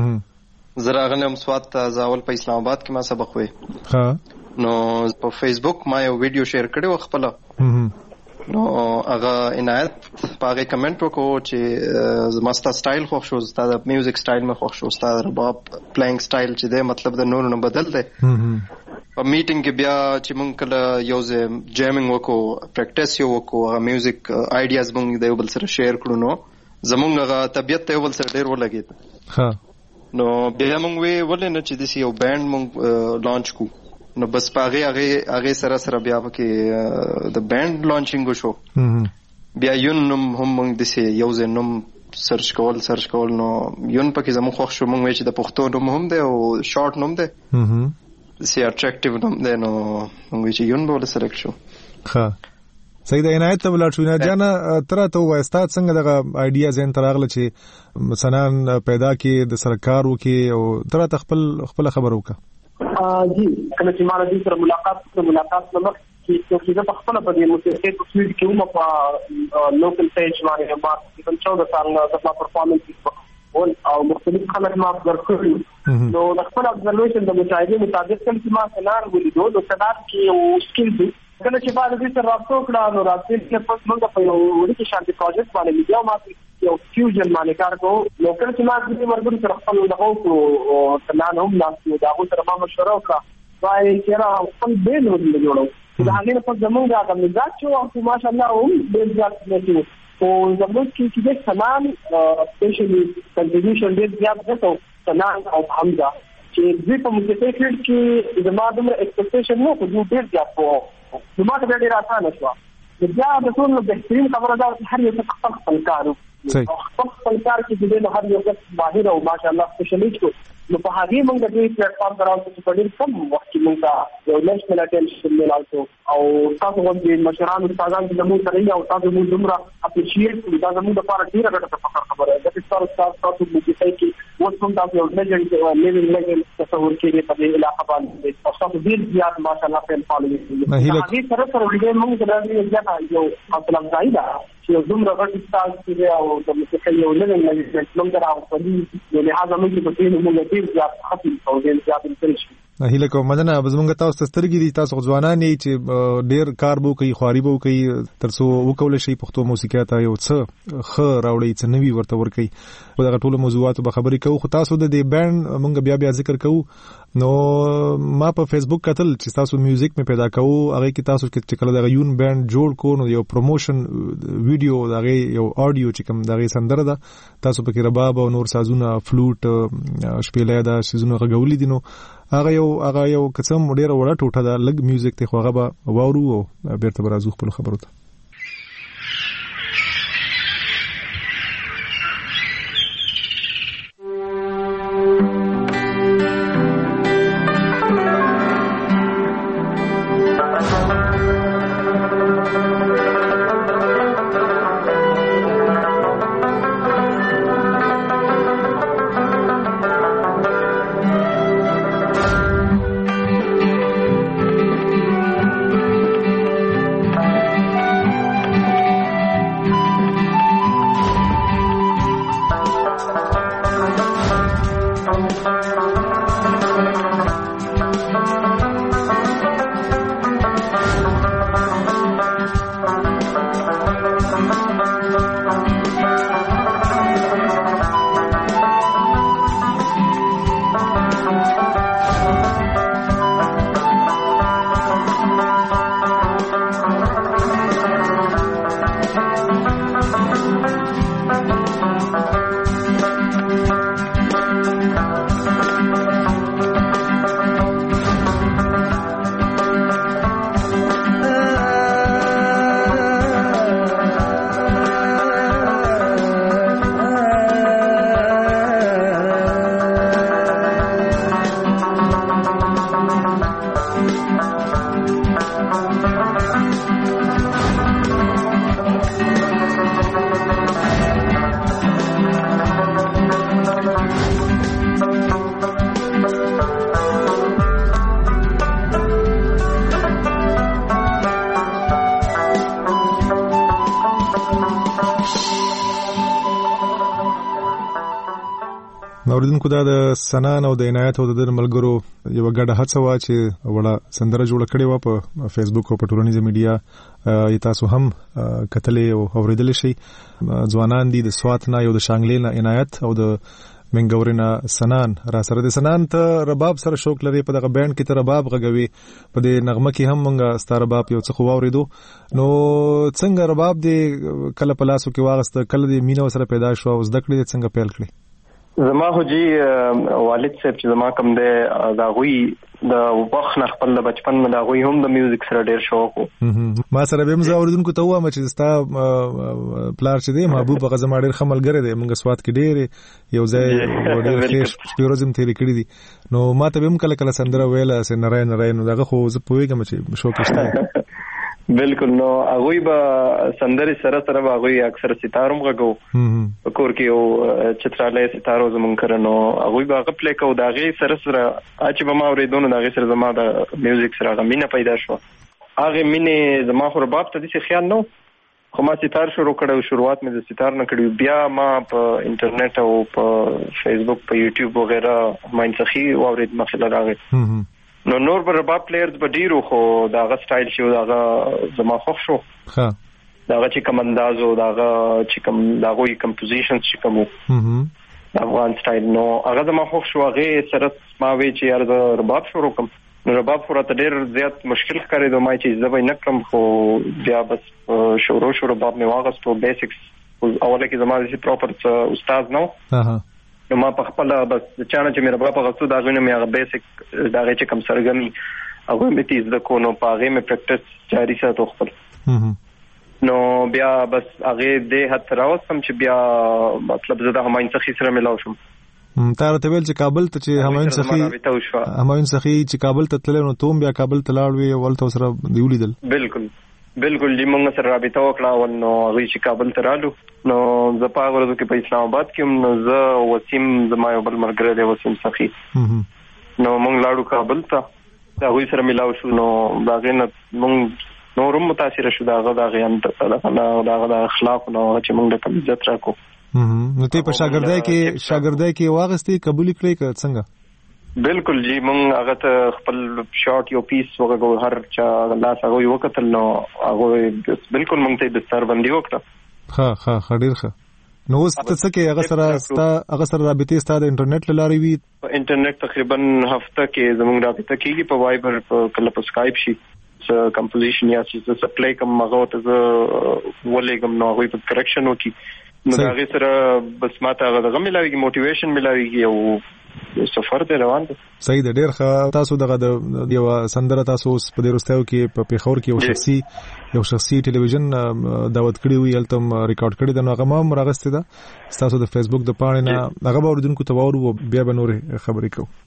زه راغلم سوات ته، زاول په اسلام آباد کې ما سبق وې. ها نو په فیسبوک ما یو ویډیو شیر کړو خپل، نو هغه عنایت پاغه کمنټ وکړو چې زما ستا سټایل خوښ شو، ستا د میوزیک سټایل مې خوښ شو، ستا د رباب پلینګ سټایل چې دی مطلب د نورو نه بدل دی. په میټینګ کې بیا چې مونږ کله یو ځای جیمینګ وکړو، پریکټیس یو وکړو، هغه میوزیک آیډیاز مونږ د یو بل سره شیر کړو، نو زمونږ هغه طبیعت ته یو بل سره ډېر ولګېد. نو بیا مونږ ولې نه چې داسې یو بینډ مونږ لانچ کړو. نو بس هغه سره بیا پکې د بینډ لانچینګ وشو. بیا یون نوم هم موږ داسې یو ځای نوم سرچ کول، نو یون پکې زموږ خوښ شو. موږ وایو چې د پښتو نوم هم دی او شارټ نوم دی، داسې اټریکټیو نوم دی، نو موږ وایو چې یون به ول سلیکټ شو. ښه صحیح ده. عنایت ته ولاړ شو. جانا تر ته وایستا څنګه دغه آیډیا زین تراغله چې مثلا پیدا کې د سرکار وکي او تر ته خپل خبر وکړه؟ جی کله چې ما د سره ملاقات نمبر کې چې په خپل په دې موسیقي په فیلډ کې هم په لوکل پیج باندې ما تقریبا 14 کال د پرفارمنس او مختلف خلک ما ورکړي. نو د خپل ابزرویشن د مشاهده مطابق چې ما سنار ولیدو نو سنار کې یو سکیل دی. کله چې بعد دې سره رابطه کړه نو رابطه کې پس موږ په یو ورته شانتي پروجیکټ باندې لیدو، ما یو فیوژن باندې کار کوو. نو کله چې ما دې مرګ سره خپل دغه او سنان هم ناسو دا غو سره ما مشوره وکړه وای چې را خپل بیل ورته جوړو. دا هغه په زمونږ هغه مزاج چې او ماشاءالله هم ډېر ځات نه او زموږ کې چې سنان سپیشلی کنټریبیوشن ډېر زیات ده سنان او حمزه چې دې په موسیقي فیلډ کې زما د ایکسپیکټیشن نو خو ډېر زیات وو. نو ما ته ډېر اسانه شو. بیا د ټول بهترین خبره دا چې هر یو خپل کار خپل کار کې د هر یو ماهر او ماشاءالله سپیشلیست. نو په هغه موږ د دې پلیټ فارم راوځو چې په ډېر کم وخت کې موږ یو نېشنل اټینشن ملاتو او تاسو باندې مشرانو استادان چې موږ سره یو تاسو موږ دومره اپریشیټ کړو. دا زموږ لپاره ډېره ګټه فخر خبره ده چې تاسو موږ ته کې وڅوم تاسو یو لیجنډ لیوینګ تصور کړئ په دې علاقه باندې تاسو ډېر زیات ماشاءالله په فالوینګ کوي. هغه سره ډېر موږ د دې یو خپل ځای چې دومره غټ استاد چې او د موسیقي یو لیوینګ موږ راوړو نو لهدا موږ په دې موږ ډېر زیات خپل او ډېر زیات انکریج هیله کوم مننه. زمونږ تاسو سترګې دي، تاسو ځوانان یې چې ډېر کار بو کوي، خواري بو کوي ترڅو وکول شي پښتو موسیقي ته یو څه خ راوړي څه نوي ورته ور کوي. په دغه ټولو موضوعاتو به خبرې کوو. خو تاسو د دې بینډ مونږ بیا ذکر کوو. نو ما په فیسبوک کتل چې تاسو میوزیک مې پیدا کوو، هغه کې تاسو چې کله د یون بینډ جوړ کو نو یو پروموشن ویډیو دغه یو آډیو چې کوم دغه سندره ده تاسو پکې رباب او نور سازونه فلوټ شپېلې دا سيزونه غوولې دي. نو هغه یو قسم ډیره وړه ټوټه ده لګ میوزیک ته خو هغه به واورو او بیرته به راځو خپل خبرو ته. اوریدونکو دا د سنان او د عنایت او د ملګرو یو ګډه هڅه وا چې وړه سندره جوړ کړي وا په فیسبوک او په ټولنیزه میډیا تاسو هم کتلې او اوریدل شي. ځوانان دي د سوات نه یو د شانګلې نه عنایت او د منګورنا سنان را سره د سنان ته رباب سره شوق لري. په دغه بینډ کې ته رباب غږوي، په دې نغمه کې هم مونږه ستاره رباب یو څه خو واوریدو. نو څنګه رباب دې کله په لاسو کې واغسته، کله دې مینه سره پیدا شو او زده کړې څنګه پیل کړې؟ زما خو جی والد صاحب چې زما کوم دی دا غوي د وخت نه خپل د بچپن نه دا غوي هم د میوزیک سره ډیر شوق وو. ما سره به مزه اوریدونکو ته وایم چې ستا پلار چې دی محبوب هغه زما ډیر خملګری دی، موږ سوات کې ډیر یو ځای ډیر ښه پیروزم تیر کړی دي. نو ما ته به هم کله کله سندره ویله سه نړۍ نو دغه خو زه پوهیږم چې شوق شته. بالکل. نو هغه به سندري سره سره هغه اکثر ستارم غږو په کور کې او چتراله ستارو زمون کرنو هغه به هغه پلی کو دا غي سره سره چې به ما اوریدونه دا غي سره زما د میوزیک سره غمینه پیدا شو. هغه مینه زما خو رباب ته دي خیال نو خو ما ستار شروع کړو، شروعات مې د ستار نه کړو، بیا ما په انټرنیټ او په فیسبوک په یوټیوب وغیرہ ما انتخي اورید مخله راغی. نو نور پر رباب پلیئرز به ډیرو خو داغه سټایل شو داغه زما خوښ شو. داغه چې کوم انداز او داغه چې کوم داغه کمپوزیشنز چې کوم افغان سټایل نو هغه زما خوښ شو. هغه سره ما وی چې یار د رباب شروع کوم. نو رباب خو راته ډیر زیات مشکل ښکارېدو، ما چې زه به نه کړم خو بیا بس شروع رباب مې واغستو. بیسکس اوله کې زما چې پراپر استاد نو نو ما په خپل بس چانه چې مې رباب غوښتو دا غوښنه مې هغه بیسیک دا غي چې کم سرګمي هغه مې تیز د کو نو پاغه مې پریکټیس جاری ساتو خپل. نو بیا بس هغه دې حد راوستم چې بیا مطلب زه د هماین څخه سره ملاو شم. تار ته ویل چې کابل ته چې هماین څخه چې کابل ته تلل نو توم بیا کابل ته لاړ وی ولته سره دیولیدل. بالکل دی موږ سره رابطه وکړه نو هغه چې کابل ته رالو. نو زه په هغه ورځ کې په اسلام آباد کې نو زه وسیم زما یو بل مرګره دی وسیم سخی نو موږ لاړو کابل ته دا غوي سره ملاو شو. نو دا غینه موږ نورم متاثر شو دا غي هم دا اخلاق نو چې موږ د کوم عزت راکو. نو ته په شاګردای کې واغستې قبول کړې که څنګه؟ بالکل جی مونږ هغه ته خپل شارټ یو پیس وګورو هر چا لاس هغه یو وکتل نو هغه بالکل مونږ ته د ستار باندې وکړه. ها ډیر ښه. نو اوس ته څه کې هغه سره رابطې ستاسو د انټرنیټ لارې وي؟ په انټرنیټ تقریبا هفته کې زموږ رابطه کیږي په وایبر په کله په سکایپ شي څه کمپوزیشن یا څه سپلای کوم هغه ته ولېګم نو هغه په کریکشن وکي. نو هغه سره بس ماته هغه د ملاويږي موټیویشن ملاويږي او سفر دی روان دی. صحیح ده. ډیر ښه. تاسو دغه د یو سندره تاسو په دې وروستیو کې په پیښور کې یو شخصي ټلویزیون دعوت کړی وی التم ریکارډ کړی د هغه ما راغسته ده تاسو د فیسبوک د پاڼې نه هغه اوریدونکو ته وورو بیا به نور خبرې کوو.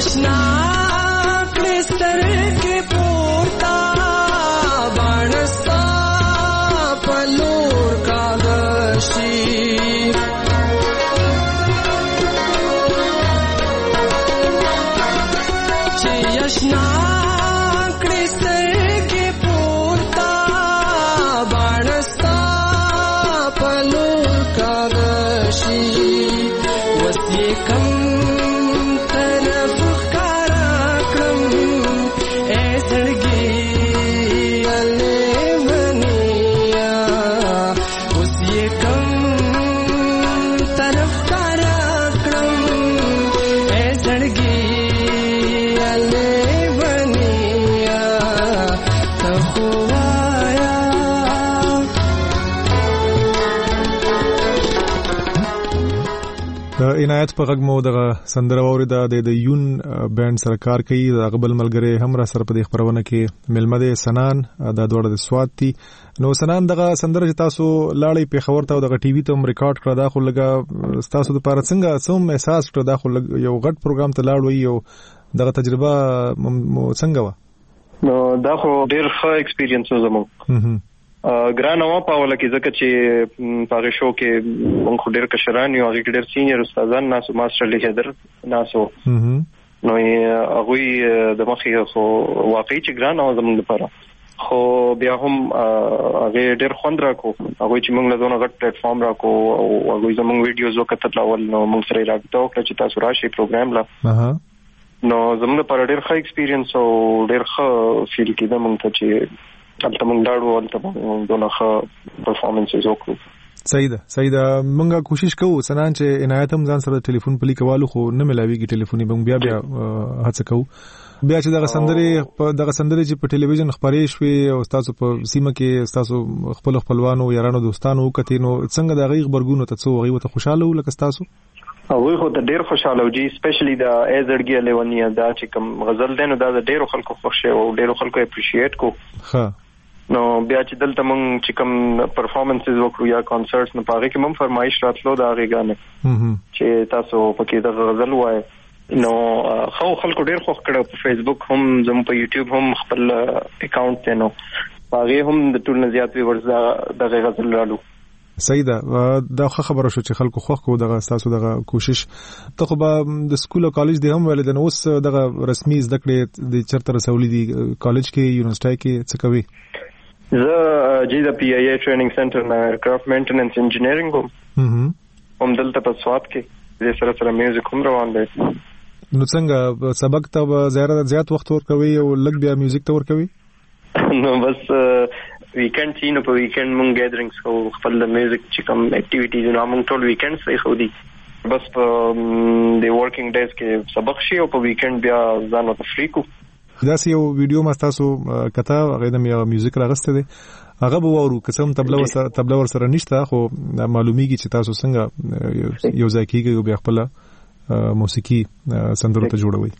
اشنا کلستر کې پورتا باڼستا پلور کاغشي چې اشنا کلستر کې پورتا باڼستا پلور کاغشي وسې کم عنایت په غږ مو دغه سندره واورېده د یون بینډ سره کار کوي د غبل ملګری هم را سره په دې خبرونه کې ملمه ده سنان د دوړه د سواد دي نو سنان دغه سندره چې تاسو لاړې په خبر ته دغه ټي وي ته ریکارډ کړه دا خو لګه تاسو د پاره څنګه سم احساس کړه دا خو یو غټ پروګرام ته لاړ وي او دغه تجربه څنګه و نو دا خو ډیر ښه ایکسپیرینس و زموږ ګران و په ولا کې ځکه چې په شو کې موږ ډېر کشران یو هغه ډېر سینیئر استادان ناسو ماستر لیډر ناسو نو هغه د مخې خو واقعي چې ګران و زموږ لپاره خو بیا هم هغه ډېر خوند راکو هغه چې موږ له دونه غټ پلیټ فارم راکو او هغه زموږ ویډیوز وکړل اول نو موږ سره راځو چې تاسو راشي پروګرام لا نو زموږ لپاره ډېر ښه ایکسپیرینس او ډېر ښه فیل کېده موږ ته چې البته موږ لاړو البته دونه ښه پرفارمنسز وکړو صحیح ده موږ کوشش کوو سنان چې عنایت هم ځان سره ټلیفون پلی کوالو خو نه ملاويږي ټلیفوني موږ بیا هڅه کوو بیا چې دغه سندرې چې په ټلویزیون خبرې شوې او تاسو په سیمه کې تاسو خپلوانو یارانو دوستانو وکړي نو څنګه د غیغ برګونو ته څو غیوه ته خوشاله ولکه تاسو هغه خو ډېر خوشاله وږي سپیشلی دا ایزړګي لیونیا دا چې کوم غزل دینو دا ډېر خلکو خوښ او ډېر خلکو اپریشیټ کو ها نو بیا چې دلته مونږ چې کوم پرفارمنسز وکړو یا کانسرټس نو پاره کې مونږ فرمایش راتلو دا غیګانه چې تاسو پکې د غزل وای نو خلکو ډېر خوښ کړو په فیسبوک هم زموږ په یوټیوب هم خپل اکاونټ ته نو پاره هم د ټول نه زیات ویورز د غزل رالو صحیح ده دا خبره شو چې خلکو خوښ کو دغه تاسو دغه کوشش ته خو به د سکول او کالج دی هم ولې د اوس دغه رسمي زده کړې د چرته رسولې دي کالج کې یونیورسيټي کې څه کوي زه جی د پی ای ټریننګ سنټر نه ایرکرافټ مینټیننس انجینیرینګ هم دلته په سواد کې د سره میوزیک هم روان دی نو څنګه سبق ته زیات وخت ورکوي او لږ بیا میوزیک ته ورکوي نو بس ویکند چې نو په ویکند مونږ ګیدرینګز او خپل د میوزیک چې کوم اکټیویټیز نو مونږ ټول ویکند سره خو دي بس په د ورکینګ ډیز کې سبق شي او په ویکند بیا ځان ته فری کو دا یو ویډیو ما تاسو کته هغه د میوزیک راغسته دي هغه به وورو قسم تبله ور سره نشته خو معلومیږي چې تاسو څنګه یو ځای کېږي بیا خپل موسیقي سندرو ته جوړوي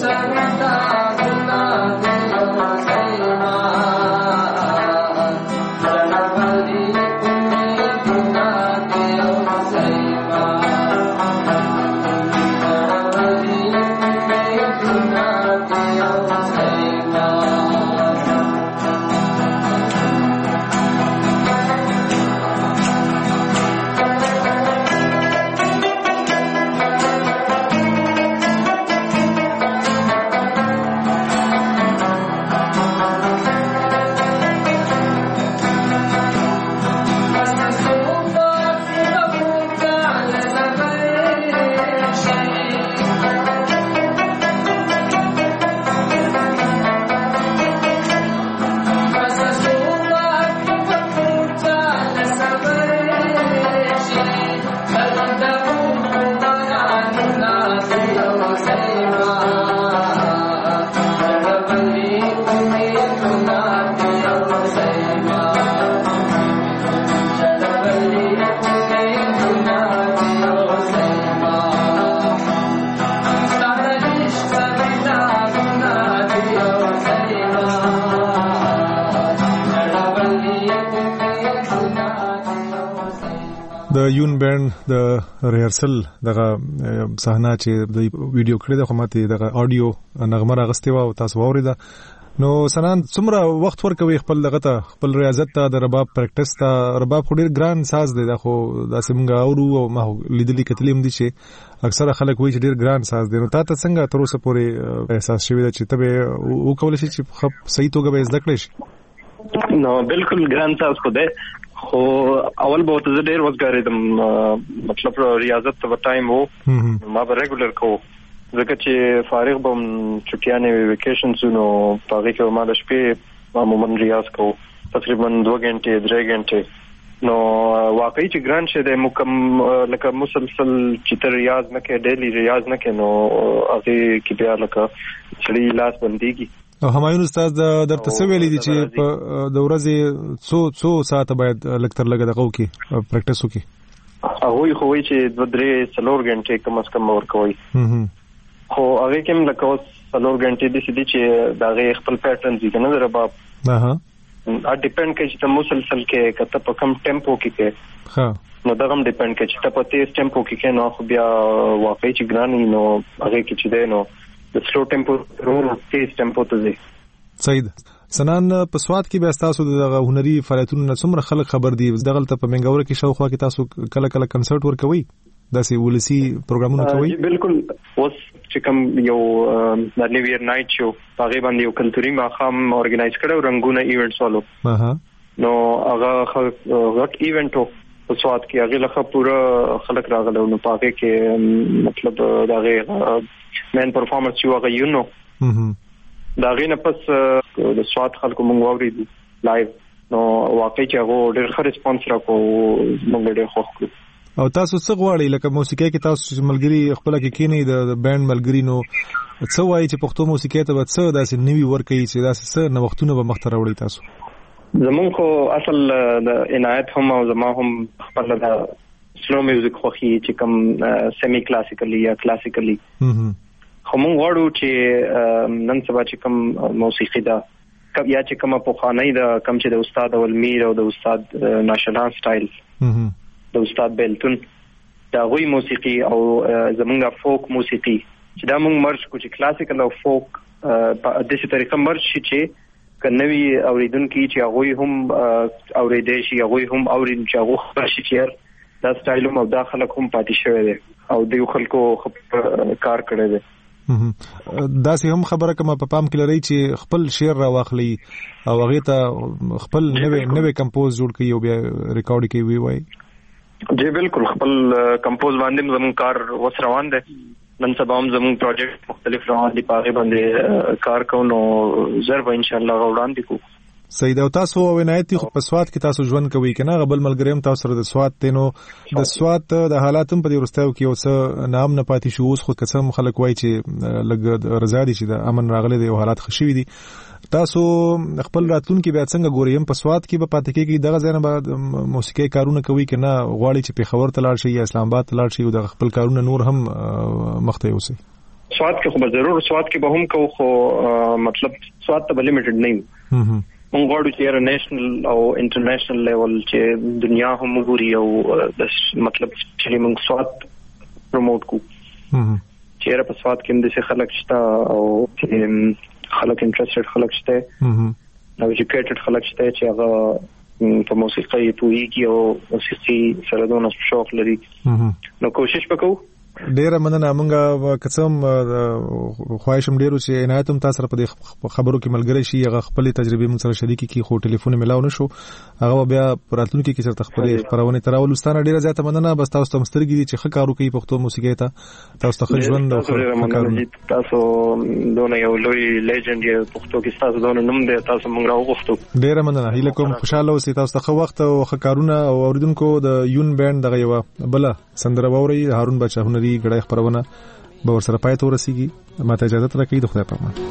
د یون بینډ د ریهرسل دغه صحنه چې د ویډیو کړی د خو ماته دغه اډیو نغمه راغستې و او تاسو واوریده نو سنان څومره وخت ورکوي خپل دغه ته خپل ریاضت ته د رباب پریکټس ته رباب خو ډیر ګران ساز دی دا خو داسې مونږ اورو او ما لیدلې کتلې هم دي چې اکثره خلک وایي چې ډیر ګران ساز دی نو تاسو څنګه تر اوسه پورې احساس شوی چې ته وکول شي چې خپ صحیح توګه به زده کړې شي نو بالکل ګران ساز خو دی خو اول به ته ډیر وځګارېدم مطلب ریاضت ته ټایم وو ما به ریګولر کو ځکه چې فارغ بم چټیانې ویکیشنز نو پاره کې ما د شپې معمولا ریاض کو تقریبا 2 غنټې 3 غنټې نو واقعي چې ګران شه د مکم لکه مسلسل چې ریاض نه کې ډیلی ریاض نه کې نو هغه کې بیا لکه چړي لاس بنديږي او همایون استاد درته څه ویلي دي چې په د ورځې څو ساعت باید لکتر لګا دغه وکي پریکټس وکي هغه خو وی چې 2-3 غنټې کم از کم ورکوي خو هغه کوم لکه 3 غنټې د سړي چې دغه خپل پیټرن دي کنه رباب ا ډیپند کوي چې مسلسل کې کته په کم ټیمپو کې کې ها نو دا هم ډیپند کوي چې ته په تیز ټیمپو کې نو خو بیا واقعي چې ګران نو هغه کې چې دی نو د سلو ټیمپو ورو تیز ټیمپو ته دي صحیح سنان په سواد کې به تاسو د هنري فعالیتونو څومره خلک خبر دي دغه ته په منګور کې شاوخوا کې تاسو کله کله کنسرت ورکوي داسې ولسی پروګرامونه کوي بالکل اوس چې کوم یو د نیو ایئر نایټ شو هغه باندې یو کلتوري ماخام اورګنایز کړو رنگونه ایونټس والو نو هغه غټ ایونټ په سواد کې هغه لخوا پورا خلک راغلو نو پاکه کې مطلب دغه مین پرفارمنس یو هغه یو نو دا غینه پس د سواد خلکو مونږ ووري لایو نو واقعي چې هغه ډېر ښه ریسپانس راکو مونږ ډېر خوښ کړو او تاسو څه غواړئ لکه موسیقي کې تاسو ملګری خپل کې کینی د بینډ ملګری نو څه وایي چې پښتو موسیقي ته به څه داسې نوي ورکوي چې داسې څه نوښتونه به مخ ته راوړي تاسو زمون خو اصل د عنایت هم او زما هم خپل د سلو میوزیک خوخي چې کوم سیمی کلاسیکلی یا کلاسیکلی خو مونږ غواړو چې نن سبا چې کوم موسیقي دا یا چې کوم په خانه دا کوم چې د استاد اولمیر او د استاد ناشنال سټایل د استاد بیلتون دا غوي موسیقي او زمونږه فوک موسیقي چې دا مونږ مرج کو چې کلاسیکل او فوک په داسې طریقه مرج شي چې کنوي اوریدونکو چې هغه هم اوریدي شي هغه هم اورین چې هغه شي چې دا سټایل هم د خلکو هم پاتې شوی دی او د خلکو کار کړی دی دا سه هم خبره کوم په پام کې لري چې خپل شعر را واخلي او هغه ته خپل نوې کمپوز جوړ کړي او بیا ریکارډ کوي وای جی بالکل خپل کمپوز باندې زموږ کار وس روان دی نن سبا هم زموږ پروجیکټ مختلف روان دي پاره باندې کار کوو نو ضرور ان شاء الله وړاندې کوو سید او تاسو ولایت خو په سواد کې تاسو ژوند کوي کنه غبل ملګریم تاسو سره د سواد تینو د سواد د حالاتم په ورستاو کې اوس نام نه پاتې شو اوس خو قسم خلک وای چې لګ رضا دي چې د امن راغلي دی او حالات خوشي دي تاسو خپل راتلون کې بیا څنګه ګوریم په سواد کې به پاتې کېږي دغه ځای نه بعد موسیقي کارونه کوي کنه غواړي چې په خبر تلل شي یا اسلام آباد تلل شي او د خپل کارونه نور هم مخته یوسي سواد کې خو به ضرور سواد کې به هم کو خو مطلب سواد ته لیمیټډ نه یو مونږ غواړو چې نېشنل او انټرنیشنل لیول چې دنیا هم وګوري او مطلب چې موږ سواد پروموټ کو چیرې په سواد کې د خلک شته او خلک انټرېستډ خلک شته او ایجوکیټډ خلک شته چې هغه په موسیقي پوهیږي او موسیقي سره دونه شوق لري نو کوشش وکړو. ډیره مننه. مونږه کڅم خواهشم ډیرو چې عنایت هم تاسو په خبرو کې ملګری شي هغه خپل تجربه مون سره شریک کی خو ټلیفون ملاو نشو هغه بیا پراتونکو کې چرته خپل خبرونه تراول ستانه ډیره زیاته مننه. بس تاسو ته مسترګي دي چې خکارو کوي پښتو موسیقي ته تاسو ته ژوند او تاسو دونه یو لوی لیجند یې پښتو کې تاسو دونه نوم دی تاسو مونږ راوغوښتو. ډیره مننه. هیله کوم خوشاله اوسئ. تاسو ته وخت او خکارونه او اوریدونکو د یون بینډ دغه یو بل سندره ووري هارون بچا هنري غړای خبرونه به ور سره پای ته ورسیږي. ماته اجازه راکړئ. د خدای په امان.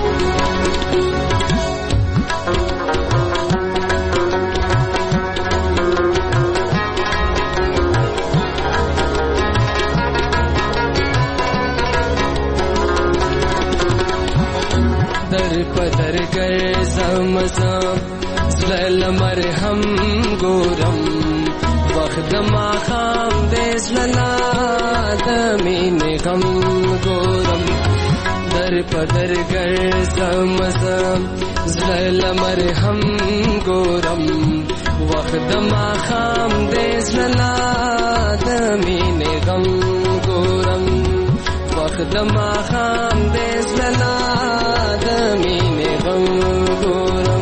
در پدر ګرځم زل مرهم ګورم وخت ما خام دیس لنا دمین غم ګورم در پدر ګرځم زل مرهم ګورم وخت ما خام دیس لنا دمین غم ګورم وخت ما خام دیس لنا دمین غم ګورم.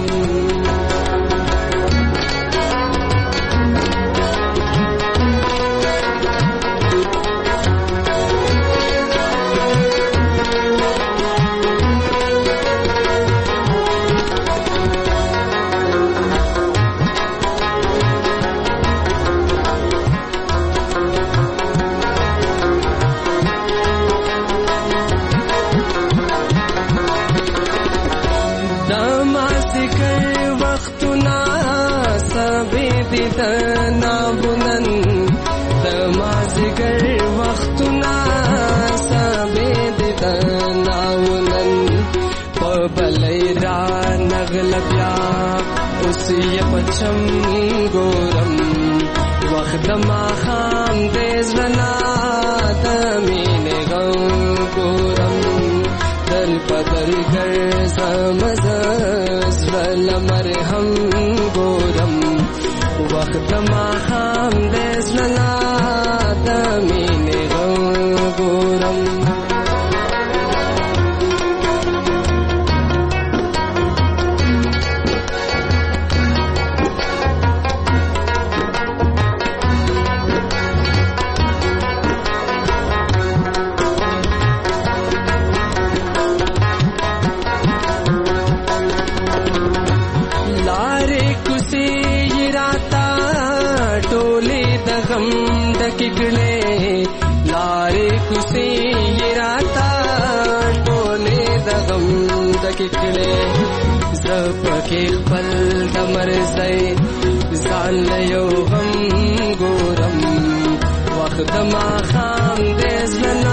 उसी पचम गोरम वक्त माखाम देज लना दमीन गम गोरम दल पदल कर समझ वल मरहम गोरम वक्त माखाम देज लना दमीन गम गोरम. लारे कुसे ये राता टोले दगम दकिकले जब के पल दमर से जान यो हम गोरम वक्त मा खाम देज